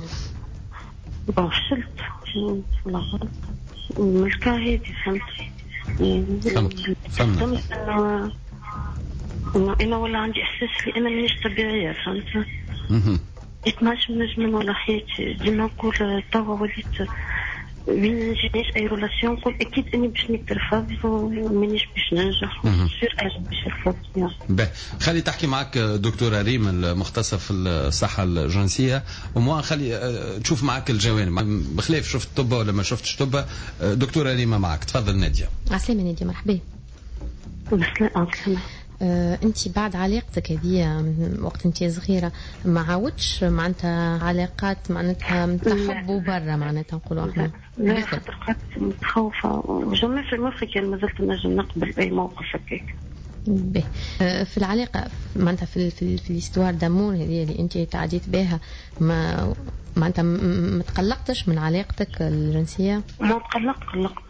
وفشلت والله غلط المشكلة هذه فهمت. فهمت فهمت انه انه انا ولا عندي احساس لي انا مانيش طبيعية فهمت. يتماش نجم ولا حياتي ديما نقول توا وليت وين نجينيش اي رولاسيون نقول اكيد اني باش نترفض ومانيش باش ننجح سير اش باش نرفض. باهي خلي تحكي معك دكتورة ريم المختصة في الصحة الجنسية وموا خلي تشوف معك الجوانب بخلاف شفت طبة ولا ما شفتش طبة. دكتورة ريم معك تفضل نادية. عسلامة نادية مرحبا. عسلامة. آه، انت بعد علاقتك هذه وقت انت صغيره ما عاودتش معناتها علاقات معناتها تحب وبرا معناتها نقولوا احنا؟ لا خاطر كنت متخوفه وجمع في مخي كان مازلت نجم نقبل اي موقف هكاك. باهي آه، في العلاقه معناتها في في, في الاستوار دامور هذه اللي انت تعديت بها ما معناتها ما تقلقتش من علاقتك الجنسيه؟ ما تقلقت قلقت.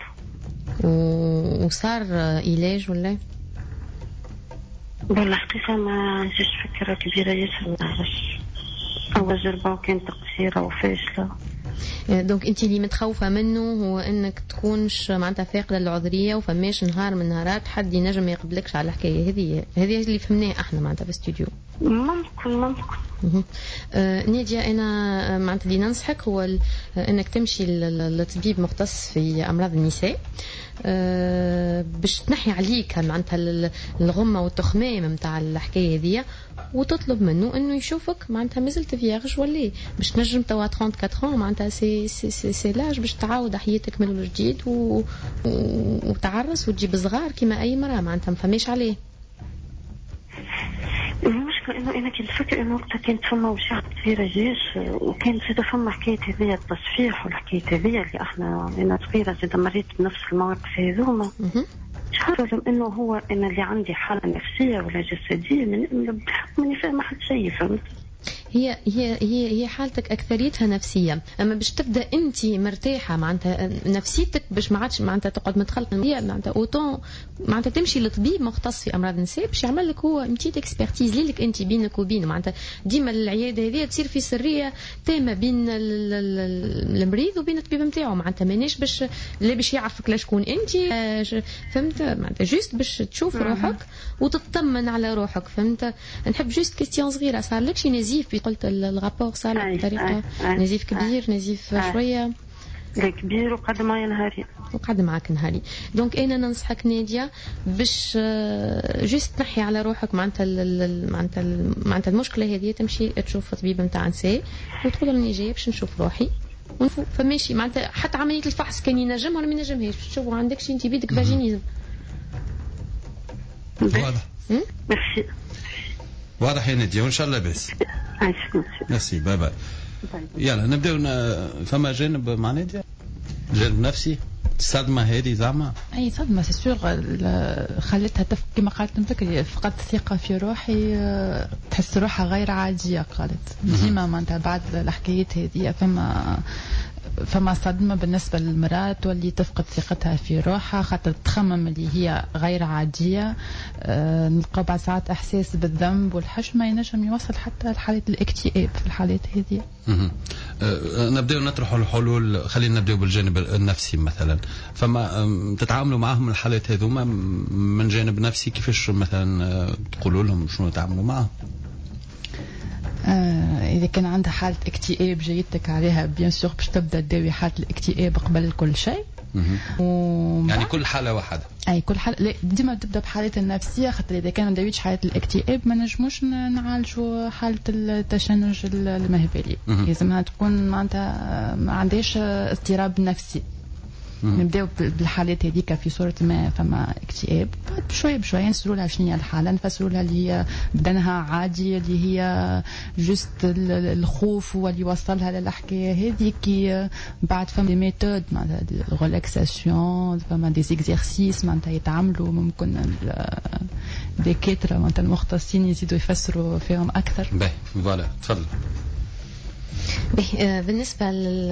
وصار علاج ولا؟ بالحقيقة ما عنديش فكرة كبيرة ياسر نعرفش. أول تجربة وكانت قصيرة وفاشلة. دونك انت اللي متخوفة منه هو انك تكونش معناتها فاقدة العذرية وفماش نهار من نهارات حد ينجم ما يقبلكش على الحكاية هذه هذه اللي فهمناه احنا معناتها في الاستوديو. ممكن ممكن. آه نادية انا معناتها اللي ننصحك هو انك تمشي لطبيب مختص في امراض النساء أه باش تنحي عليك معناتها الغمة والتخمام متاع الحكاية هذه وتطلب منه انه يشوفك معناتها مازلت فيارج ولا باش تنجم توا ثلاثة وأربعين معناتها سي سي سي, سي لاج باش تعاود حياتك من الجديد و... وتعرس وتجيب صغار كما اي مرأة معناتها ما فماش عليه. المشكلة إنه أنا كنت فكر إنه وقتها كانت فما وشاعة كثيرة جيش وكانت زيادة فما حكاية هذيا التصفيح والحكاية هذيا اللي إحنا أنا صغيرة زيادة مريت بنفس المواقف هذوما. شعر إنه هو أنا اللي عندي حالة نفسية ولا جسدية من بحق ماني فاهمة حد شيء فهمت. هي هي هي هي حالتك اكثريتها نفسيه، اما باش تبدا انت مرتاحه معناتها نفسيتك باش ما عادش معناتها تقعد متخلقه معناتها اوتون معناتها تمشي لطبيب مختص في امراض النساء باش يعمل لك هو متيت اكسبرتيز ليك انت بينك وبينه معناتها ديما العياده هذه تصير في سريه تامه بين المريض وبين الطبيب نتاعو معناتها مانيش باش لا باش يعرفك لا شكون انت فهمت معناتها جوست باش تشوف روحك وتطمن على روحك فهمت. نحب جوست كيستيون صغيره صار لك شي نزيف قلت الرابور صار بطريقه نزيف كبير نزيف شويه لا كبير وقعد معايا نهاري وقعد معاك نهاري. دونك انا ننصحك ناديه باش جوست تنحي على روحك معناتها معناتها معناتها المشكله هذه تمشي تشوف طبيب نتاع نساء وتقول راني جايه باش نشوف روحي فماشي معناتها حتى عمليه الفحص كان ينجم ولا ما ينجمهاش باش تشوفوا عندكش انت بيدك فاجينيزم. واضح. ميرسي. واضح يا نادية وإن شاء الله بس. ميرسي باي باي. يلا نبداو فما جانب مع نادية جانب نفسي الصدمة هذه زعما اي صدمة سي سور خلتها تف... كما قالت نفكر فقدت الثقة في روحي تحس روحها غير عادية قالت ديما معناتها بعد الحكايات هذه فما فما صدمة بالنسبة للمرأة واللي تفقد ثقتها في روحها خاطر تخمم اللي هي غير عادية. أه نلقى بعض ساعات إحساس بالذنب والحشمة ينجم يوصل حتى لحالة الاكتئاب في الحالات هذه. أه نبدأ نطرح الحلول. خلينا نبدأ بالجانب النفسي مثلا فما تتعاملوا معهم الحالات هذوما من جانب نفسي كيفاش مثلا تقولوا لهم شنو تعاملوا معهم؟ آه إذا كان عندها حالة اكتئاب جيدتك عليها بيان سور باش تبدأ تداوي حالة الاكتئاب قبل كل شيء يعني كل حالة واحدة. اي كل حالة ديما تبدا بحالة النفسية، خاطر اذا كان داويتش حالة الاكتئاب ما نجموش نعالجوا حالة التشنج المهبلي، لازمها تكون معناتها ما عندهاش اضطراب نفسي. نبداو بالحالات هذيك في صورة ما فما اكتئاب، بعد بشوية بشوية نسروا لها شنو هي الحالة، نفسروا لها اللي هي بدنها عادي، اللي هي جست الخوف هو اللي وصلها للحكاية هذيك. بعد فما دي ميثود معناتها ريلاكساسيون، فما دي زيكزيرسيس معناتها يتعملوا، ممكن الدكاترة معناتها المختصين يزيدوا يفسروا فيهم أكثر. باهي فوالا تفضل. بالنسبة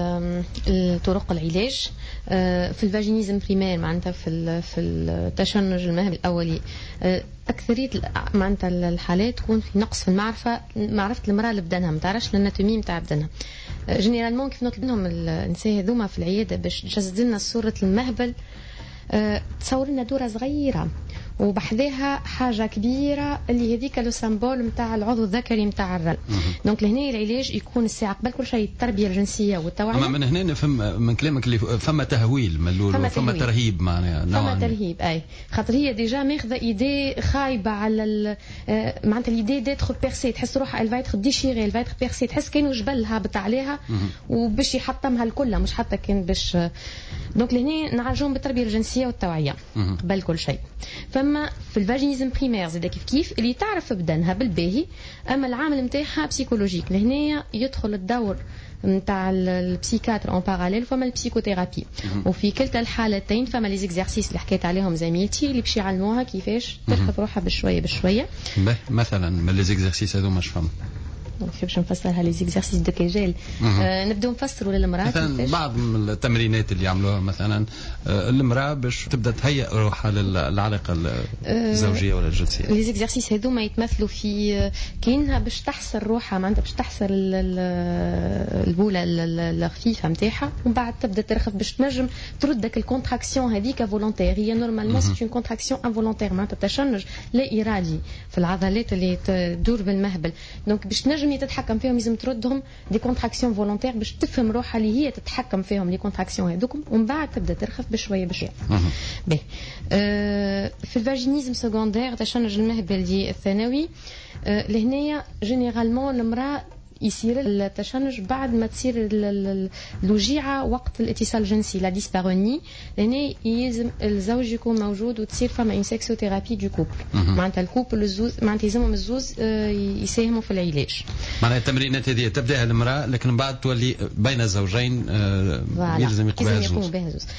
لطرق العلاج في الفاجينيزم بريمير معناتها في في التشنج المهبلي الأولي، أكثرية معناتها الحالات تكون في نقص في المعرفة معرفة المرأة اللي بدنها، ما تعرفش الاناتومي نتاع بدنها. جينيرالمون كيف نطلب لهم النساء هذوما في العيادة باش تجسد لنا صورة المهبل، تصور لنا دورة صغيرة وبحذاها حاجه كبيره اللي هذيك لو سامبول نتاع العضو الذكري نتاع الرل. دونك لهنا العلاج يكون الساعه قبل كل شيء التربيه الجنسيه والتوعيه. اما من هنا نفهم من كلامك اللي فما تهويل من الاول، فما, فما ترهيب معناها فما ترهيب اي خاطر هي ديجا ماخذه ايدي خايبه على معناتها الايدي ديتخ بيرسي، تحس روحها الفا يتخ ديشيري الفا يتخ بيرسي، تحس كانه جبل هابط عليها وباش يحطمها الكل، مش حتى كان باش. دونك لهنا نعالجهم بالتربيه الجنسيه والتوعيه قبل كل شيء. فما في الفاجينيزم بريمير زاد كيف كيف اللي تعرف بدنها بالباهي، اما العامل نتاعها بسيكولوجيك. لهنا يدخل الدور نتاع البسيكاتر اون باراليل، فما البسيكوثيرابي. وفي كلتا الحالتين فما لي زيكزارسيس اللي حكيت عليهم زميلتي اللي باش يعلموها كيفاش ترخف روحها بشويه بشويه. مثلا من لي زيكزارسيس هذوما اش فما؟ باش نفسرها لي زيكزارسيس دو كيجيل. آه نبداو نفسروا للمراه مثلا بعض من التمرينات اللي يعملوها مثلا آه المراه باش تبدا تهيئ روحها للعلاقه الزوجيه ولا الجنسيه. لي زيكزارسيس هذوما يتمثلوا في كاينها باش تحصر روحها معناتها باش تحصر البوله الخفيفه نتاعها، ومن بعد تبدا ترخف باش تنجم تردك الكونتراكسيون هذيك فولونتير. هي نورمالمون سي اون كونتراكسيون انفولونتير معناتها التشنج لا ارادي في العضلات اللي تدور بالمهبل. دونك باش تنجم تتحكم فيهم لازم تردهم دي كونتراكسيون فولونتير باش تفهم روحها اللي هي تتحكم فيهم لي كونتراكسيون هذوكم، ومن بعد تبدا ترخف بشويه بشويه. باهي أه في الفاجينيزم سكوندير تشنج المهبلي الثانوي، أه لهنايا جينيرالمون المراه يصير التشنج بعد ما تصير الوجيعه وقت الاتصال الجنسي لا ديسباروني. لهنا يلزم الزوج يكون موجود وتصير فما اون سكسوثيرابي دو كوبل، معناتها الكوبل الزوز معناتها يلزمهم الزوز يساهموا في العلاج. معناتها التمرينات هذه تبداها المراه لكن بعد تولي بين الزوجين يلزم يقوموا بها الزوز.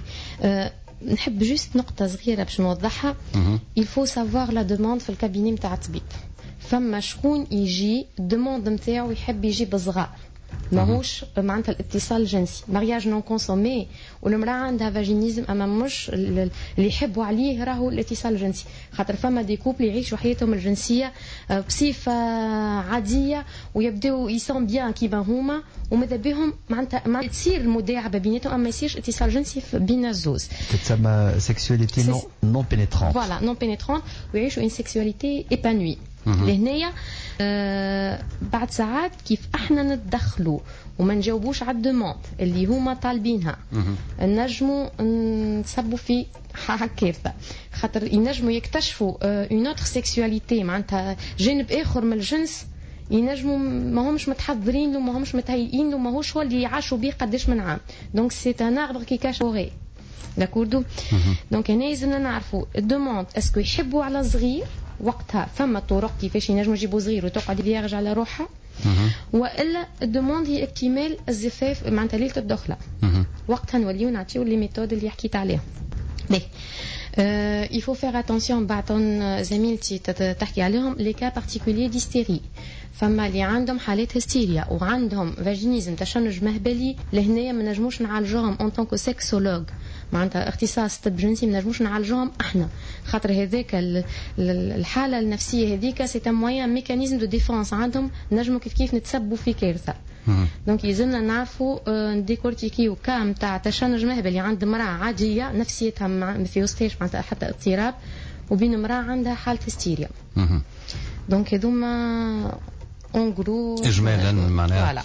نحب جوست نقطه صغيره باش نوضحها. il faut savoir la demande في الكابيني نتاع الطبيب. فما شكون يجي الدوموند نتاعو يحب يجي بالصغار، ماهوش معناتها الاتصال الجنسي مارياج نون كونسومي، والمراه عندها فاجينيزم اما مش اللي يحبوا عليه راهو الاتصال الجنسي. خاطر فما دي كوبل يعيشوا حياتهم الجنسيه بصفه عاديه ويبداو يسون بيان كيما هما، وماذا بهم معناتها ما تصير المداعبه بيناتهم اما يصيرش اتصال جنسي بين الزوز، تسمى سيكسواليتي نون نون بينيترون. فوالا نون بينيترون، ويعيشوا ان سيكسواليتي ايبانوي. لهنايا آه بعد ساعات كيف احنا نتدخلوا وما نجاوبوش على الدوموند اللي هما طالبينها، نجموا نسبوا في كارثه. خاطر ينجموا يكتشفوا اون اوتر سيكسواليتي معناتها جانب اخر من الجنس، ينجموا ما همش متحضرين له ما همش متهيئين له، ما هوش هو اللي يعاشوا به قداش من عام. دونك سي ان اربر كي كاش اوري داكوردو. دونك هنا لازمنا نعرفوا الدوموند اسكو يحبوا على صغير، وقتها فما طرق كيفاش ينجموا يجيبوا صغير وتقعد فيارج على روحها، والا الدوموند هي اكتمال الزفاف معناتها ليله الدخله. وقتها نوليو نعطيو لي ميثود اللي حكيت عليهم. باهي Euh, il faut faire attention بعضهم زميلتي تحكي عليهم لي كا بارتيكولير ديستيري. فما اللي عندهم حالات هستيريا وعندهم فاجينيزم تشنج مهبلي، لهنايا ما نجموش نعالجوهم اون طونكو سكسولوج معناتها اختصاص طب جنسي، ما نجموش نعالجوهم احنا. خاطر هذاك الحاله النفسيه هذيك سي ان موين ميكانيزم دو ديفونس عندهم، نجموا كيف كيف نتسبوا في كارثه. دونك يلزمنا نعرفوا نديكورتيكيو كام نتاع تشنج مهبلي عند امراه عاديه نفسيتها ما فيهوش معناتها حتى اضطراب، وبين امراه عندها حاله هستيريا. دونك هذوما اون غرو اجمالا معناها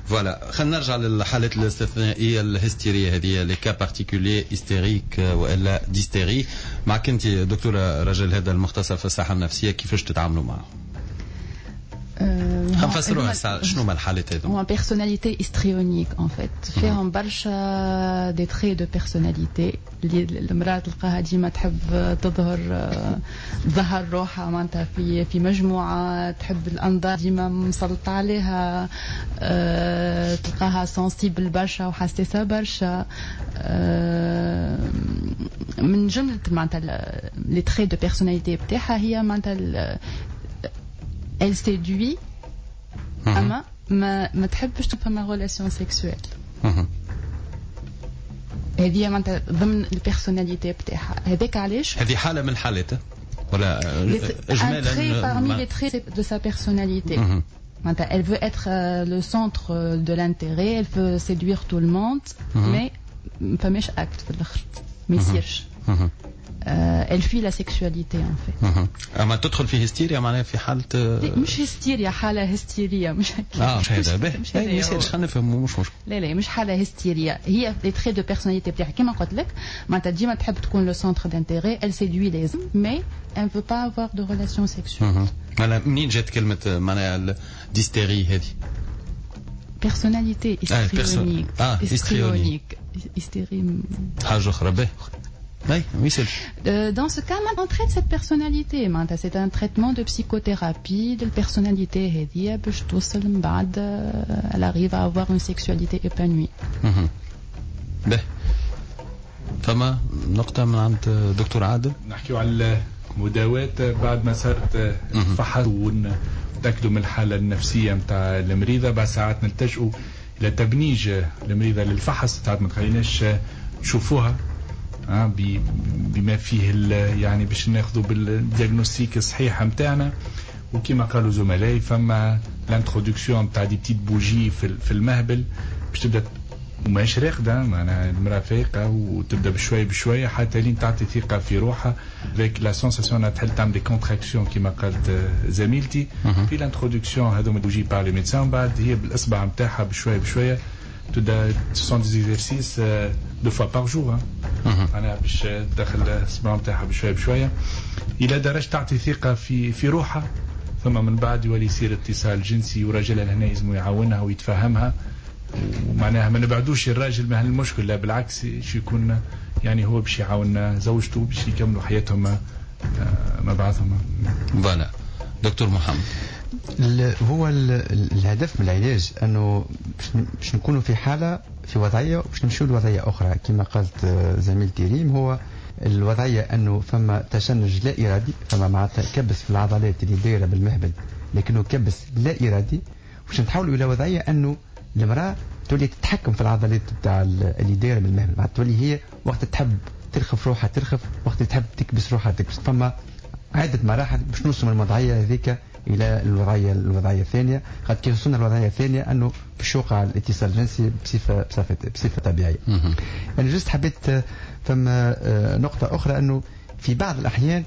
فوالا خلينا نرجع للحالات الاستثنائيه الهستيريه هذه لي كا بارتيكولي هيستيريك والا ديستيري. معك انت دكتوره رجل هذا المختص في الصحه النفسيه كيفاش تتعاملوا معه؟ نفسروها شنو هما الحالات هذو؟ هو بيرسوناليتي هيستريونيك ان فيت فيهم برشا دي تري دو بيرسوناليتي اللي المراه تلقاها ديما تحب تظهر ظهر روحها معناتها في في مجموعه، تحب الانظار ديما مسلطه عليها، أه تلقاها سنسيبل برشا وحساسه برشا. أه من جمله معناتها لي تري دو بيرسوناليتي بتاعها هي معناتها elle séduit اما ما ما تحبش تفهم ريلاسيون سيكسويل. هذه معناتها ضمن البيرسوناليتي بتاعها. هذاك علاش هذه حاله من الحالات ولا اجمالا parmi les traits de sa personnalité. معناتها elle veut être le centre de l'intérêt, elle veut séduire tout le monde, mais ما فماش اكت في الاخر ما يصيرش. Euh, elle fuit la sexualité en fait. اما تدخل في هستيريا معناها في حاله مش هستيريا، حاله هستيريه مش هكا. اه مش هذا باهي ما يصيرش خلينا نفهموا مش مشكل. لا لا مش حاله هستيريه، هي لي تري دو بيرسوناليتي بتاعها كما قلت لك معناتها ديما تحب تكون لو سنتر دانتيري، elle séduit les hommes mais elle ne veut pas avoir de relation sexuelle. معناها منين جات كلمه معناها الديستيري هذه؟ بيرسوناليتي هستيريونيك. اه هستيريونيك هستيري حاجه اخرى باهي. Oui, oui, c'est... Euh, dans ce cas, on traite cette personnalité. C'est un traitement de psychothérapie de la personnalité. Elle arrive à avoir une sexualité épanouie. به فما نقطة من عند دكتور عادل. نحكيو على المداواة بعد ما صارت فحص ونتأكدوا من الحالة النفسية متاع المريضة. بعد ساعات نلتجئوا إلى تبنيج المريضة للفحص. ساعات ما تخليناش نشوفوها بما فيه يعني باش ناخذوا بالديagnostic الصحيحه نتاعنا. وكما قالوا زملائي فما الانترودكسيون نتاع دي بتيت بوجي في المهبل باش تبدا وماش راقده معناها المراه فايقه وتبدا بشوي بشويه حتى لين تعطي ثقه في روحها avec la sensation انها تحل تعمل دي كونتراكسيون كما قالت زميلتي في الانترودكسيون هذوما بوجي بار لي ميدسان. بعد هي بالاصبع نتاعها بشوي بشويه تبدا تصون دي زيكزارسيس دو فوا بار جور. انا باش تدخل الصباع نتاعها بشويه بشويه الى درجه تعطي ثقه في في روحها. ثم من بعد يولي يصير اتصال جنسي وراجلها لهنا يلزم يعاونها ويتفهمها. ومعناها ما نبعدوش الراجل ما المشكل، لا بالعكس شو يكون يعني هو باش يعاون زوجته باش يكملوا حياتهم مع بعضهم. فوالا دكتور محمد، هو الهدف من العلاج انه باش نكونوا في حاله في وضعيه وباش نمشيو لوضعيه اخرى. كما قالت زميلتي ريم هو الوضعيه انه فما تشنج لا ارادي، فما معناتها كبس في العضلات اللي دايره بالمهبل لكنه كبس لا ارادي. باش نتحولوا الى وضعيه انه المراه تولي تتحكم في العضلات بتاع اللي دايره بالمهبل، معناتها تولي هي وقت تحب ترخف روحها ترخف، وقت تحب تكبس روحها تكبس. فما عده مراحل باش نوصل من الوضعيه هذيك الى الوضعيه الوضعيه الثانيه. قد كي وصلنا الوضعيه الثانيه انه باش يوقع الاتصال الجنسي بصفه بصفه بصفه طبيعيه. انا جست حبيت فما نقطه اخرى انه في بعض الاحيان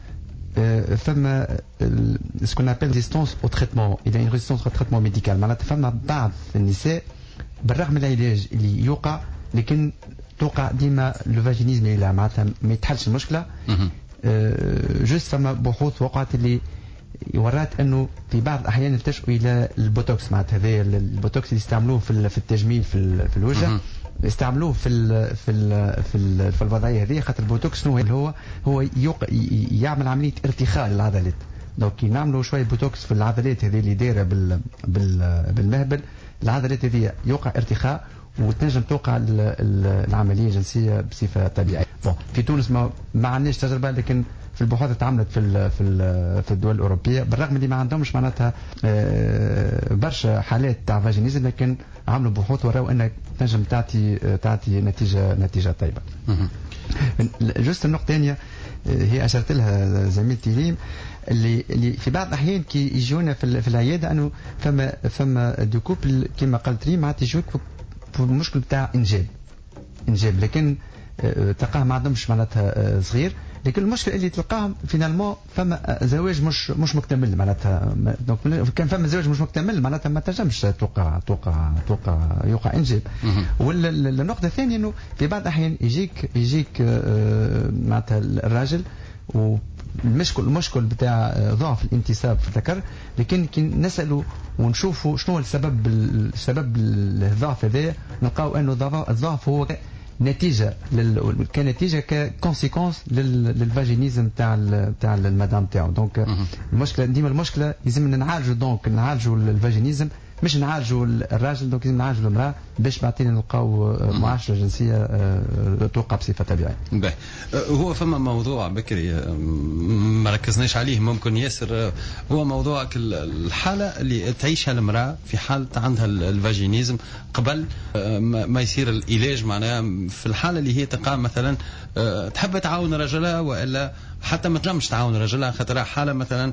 فما سكون ابل ريزيستونس او تريتمون، الى ان ريزيستونس او تريتمون ميديكال. معناتها فما بعض النساء بالرغم من العلاج اللي يوقع لكن توقع ديما لو فاجينيزم الى معناتها ما يتحلش المشكله. جست فما بحوث وقعت اللي ورات انه في بعض الاحيان يلتجئوا الى البوتوكس. معناتها هذا البوتوكس اللي يستعملوه في في التجميل في في الوجه يستعملوه في ال في ال في, ال في الوضعيه هذه. خاطر البوتوكس هو هو هو يعمل عمليه ارتخاء للعضلات. دونك نعملوا شويه بوتوكس في العضلات هذه اللي دايره بال بالمهبل. العضلات هذه يوقع ارتخاء وتنجم توقع العمليه الجنسيه بصفه طبيعيه. بون في تونس ما, ما عندناش تجربه، لكن في البحوث اتعملت في ال في ال في الدول الاوروبيه بالرغم اللي ما عندهمش معناتها برشا حالات تاع فاجينيزم، لكن عملوا بحوث وراو انها تنجم تعطي تعطي نتيجه نتيجه طيبه. جوست النقطه الثانيه هي اشرت لها زميلتي ريم اللي اللي في بعض الاحيان كي يجونا في, في العياده انه فما فما دو كوبل كما قالت ريم معناتها يجوك في المشكل بتاع انجاب انجاب لكن تلقاه ما عندهمش معناتها صغير، لكن المشكله اللي تلقاهم فينالمون فما زواج مش مش مكتمل معناتها. دونك كان فما زواج مش مكتمل معناتها ما تنجمش توقع توقع توقع يوقع انجاب. والنقطه الثانيه انه في بعض الاحيان يجيك يجيك معناتها الراجل والمشكل المشكل بتاع ضعف الانتساب في الذكر، لكن كي نسالوا ونشوفوا شنو السبب السبب الضعف هذا نلقاو انه الضعف هو نتيجه لل... كنتيجه ككونسيكونس للفاجينيزم تاع تاع المدام تاعو. دونك المشكله ديما المشكله لازم نعالجوا، دونك نعالجوا الفاجينيزم مش نعالجوا الراجل، دونك لازم نعالجوا المراه باش بعدين نلقاو معاشره جنسيه توقع بصفه طبيعيه. باهي هو فما موضوع بكري ما ركزناش عليه ممكن ياسر، هو موضوع الحاله اللي تعيشها المراه في حاله عندها الفاجينيزم قبل ما يصير العلاج، معناها في الحاله اللي هي تلقى مثلا تحب تعاون رجلها والا حتى ما تلمش تعاون رجلها خاطر حاله مثلا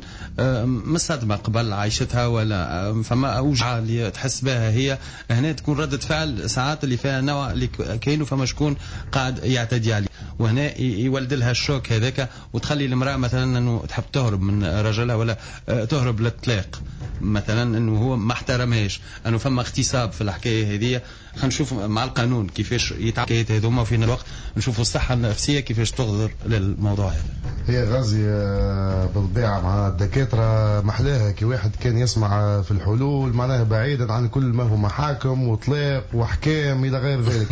مصدمه قبل عايشتها ولا فما اوجع اللي تحس بها هي، هنا تكون ردة فعل ساعات اللي فيها نوع اللي كاينه فما شكون قاعد يعتدي عليه، وهنا يولد لها الشوك هذاك وتخلي المراه مثلا انه تحب تهرب من رجلها ولا تهرب للطلاق مثلا، انه هو ما احترمهاش، انه فما اغتصاب في الحكايه هذه. خلينا نشوف مع القانون كيفاش يتعامل هذوما، وفي الوقت نشوفوا الصحه النفسيه كيفاش تغدر للموضوع هذا. هي غازي بالطبيعه مع الدكاتره محلاها كي واحد كان يسمع في الحلول معناها بعيدا عن كل ما هو محاكم وطلاق واحكام الى غير ذلك.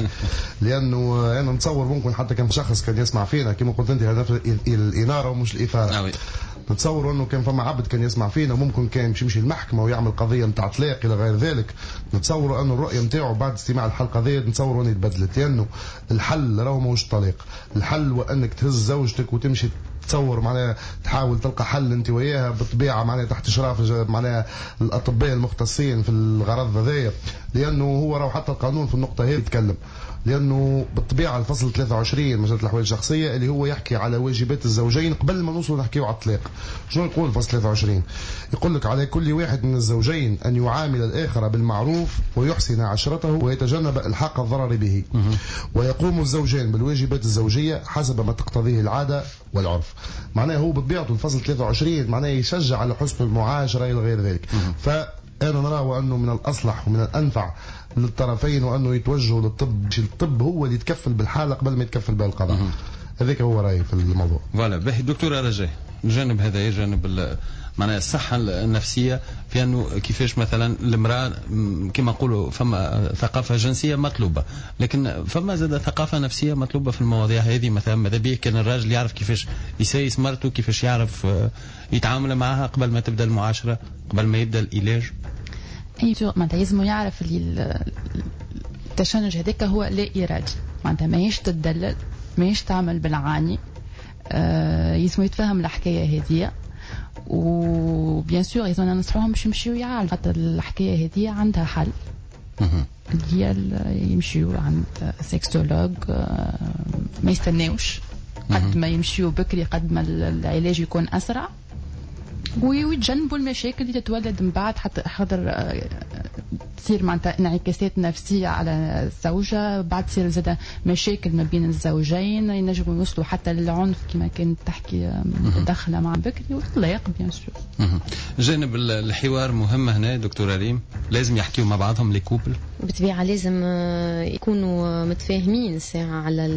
لانه انا نتصور ممكن حتى كان شخص كان يسمع فينا كما قلت انت هدف الاناره ومش الاثاره. نتصور انه كان فما عبد كان يسمع فينا وممكن كان يمشي المحكمه ويعمل قضيه نتاع طلاق الى غير ذلك. نتصور انه الرؤيه نتاعو بعد استماع الحلقه ذي نتصور انه تبدلت، لانه الحل راهو ماهوش طلاق، الحل هو انك تهز زوجتك وتمشي تصور معناها تحاول تلقى حل انت وياها بالطبيعه معناها تحت اشراف معناها الاطباء المختصين في الغرض هذايا، لانه هو راهو حتى القانون في النقطه هذه يتكلم، لانه بالطبيعه الفصل ثلاثة وعشرين مجله الاحوال الشخصيه اللي هو يحكي على واجبات الزوجين قبل ما نوصل نحكيو على الطلاق. شنو يقول الفصل ثلاثة وعشرين؟ يقول لك على كل واحد من الزوجين ان يعامل الاخر بالمعروف ويحسن عشرته ويتجنب الحاق الضرر به، ويقوم الزوجان بالواجبات الزوجيه حسب ما تقتضيه العاده والعرف. معناه هو بطبيعته الفصل ثلاثة وعشرين معناه يشجع على حسن المعاشره الى غير ذلك. فانا نرى انه من الاصلح ومن الانفع للطرفين وانه يتوجهوا للطب، الطب هو اللي يتكفل بالحاله قبل ما يتكفل بها القضاء. هذاك هو رايي في الموضوع. فوالا باهي دكتور رجاء، الجانب هذا جانب معناها الصحه النفسيه في انه كيفاش مثلا المراه كما نقولوا فما ثقافه جنسيه مطلوبه، لكن فما زاد ثقافه نفسيه مطلوبه في المواضيع هذه. مثلا ماذا بيه كان الراجل يعرف كيفاش يسايس مرته، كيفاش يعرف يتعامل معها قبل ما تبدا المعاشره، قبل ما يبدا العلاج. اي معناتها لازم يعرف اللي التشنج هذاك هو لا ارادي، معناتها ماهيش تدلل، ماهيش تعمل بالعاني، آه يسمو يتفهم الحكايه هذه. وبيان سور اذا ننصحوهم باش يمشيو يعالجوا، خاطر الحكايه هذه عندها حل اللي هي يمشيو عند سيكسولوج، آه ما يستناوش قد ما يمشيو بكري قد ما العلاج يكون اسرع، ويتجنبوا المشاكل اللي تتولد من بعد حتى حضر تصير معناتها انعكاسات نفسيه على الزوجه، بعد تصير زاده مشاكل ما بين الزوجين، ينجموا يوصلوا حتى للعنف كما كانت تحكي متدخله مع بكري والطلاق بيان سور. جانب الحوار مهم هنا دكتور ريم، لازم يحكيوا مع بعضهم لي كوبل بالطبيعه، لازم يكونوا متفاهمين ساعه على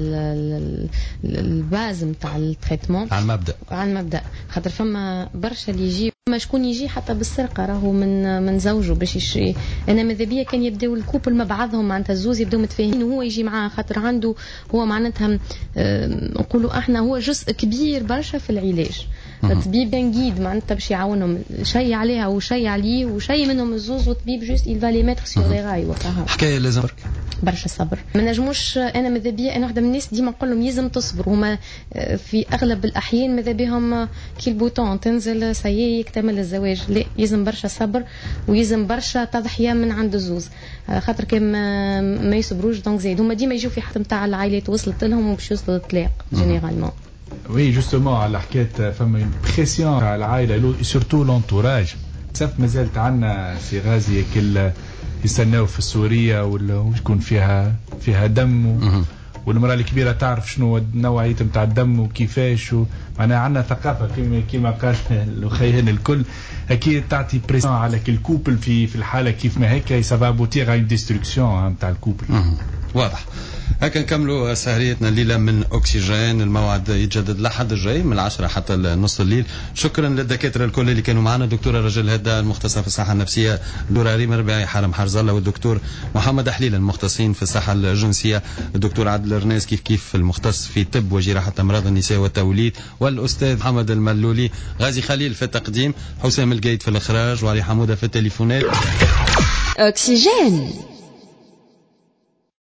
الباز نتاع التريتمون، على المبدا على المبدا خاطر فما برشا اللي يجي ما شكون يجي حتى بالسرقه راهو من من زوجه باش يشري. انا ماذا بيا كان يبداو الكوبل مع بعضهم معناتها الزوز يبداو متفاهمين وهو يجي معاه، خاطر عنده هو معناتها نقولوا احنا هو جزء كبير برشا في العلاج. الطبيب نقيد معناتها باش يعاونهم، شيء عليها وشيء عليه وشيء منهم الزوز، والطبيب جوست يل فالي ميتر سور لي راي وكاها. حكايه لازم برشا صبر، ما نجموش. انا ماذا بيا انا واحده من الناس ديما نقول لهم يلزم تصبر، هما في اغلب الاحيان ماذا بهم كي البوطون تنزل سيي يكتمل الزواج، لا يلزم برشا صبر ويلزم برشا تضحيه من عند الزوز، خاطر كان ما, ما يصبروش دونك زيد هما ديما يجوا في حق نتاع العائلات وصلت لهم وباش يوصلوا للطلاق جينيرالمون. وي جوستومون على حكايه فما بريسيون على العائله سورتو لونتوراج. صف مازالت عندنا سي غازي كل يستناو في سوريا ولا يكون فيها فيها دم والمرأة الكبيرة تعرف شنو نوعية نتاع الدم وكيفاش، معناها عندنا ثقافة كما كما قال الأخيان الكل، أكيد تعطي بريسيون على كل كوبل في في الحالة كيف ما هيك سافا بوتيغ اون ديستركسيون نتاع الكوبل. واضح. هكا نكملوا سهريتنا الليلة من أكسجين. الموعد يتجدد لحد الجاي من العشرة حتى نص الليل. شكرا للدكاترة الكل اللي كانوا معنا، دكتورة رجل هدى المختصة في الصحة النفسية، دكتورة ريم ربيعي حرم حرزلة، والدكتور محمد حليل المختصين في الصحة الجنسية، الدكتور عادل الرناس كيف كيف المختص في طب وجراحة أمراض النساء والتوليد، والأستاذ محمد الملولي، غازي خليل في التقديم، حسام القيد في الإخراج، وعلي حمودة في التليفونات. أكسجين.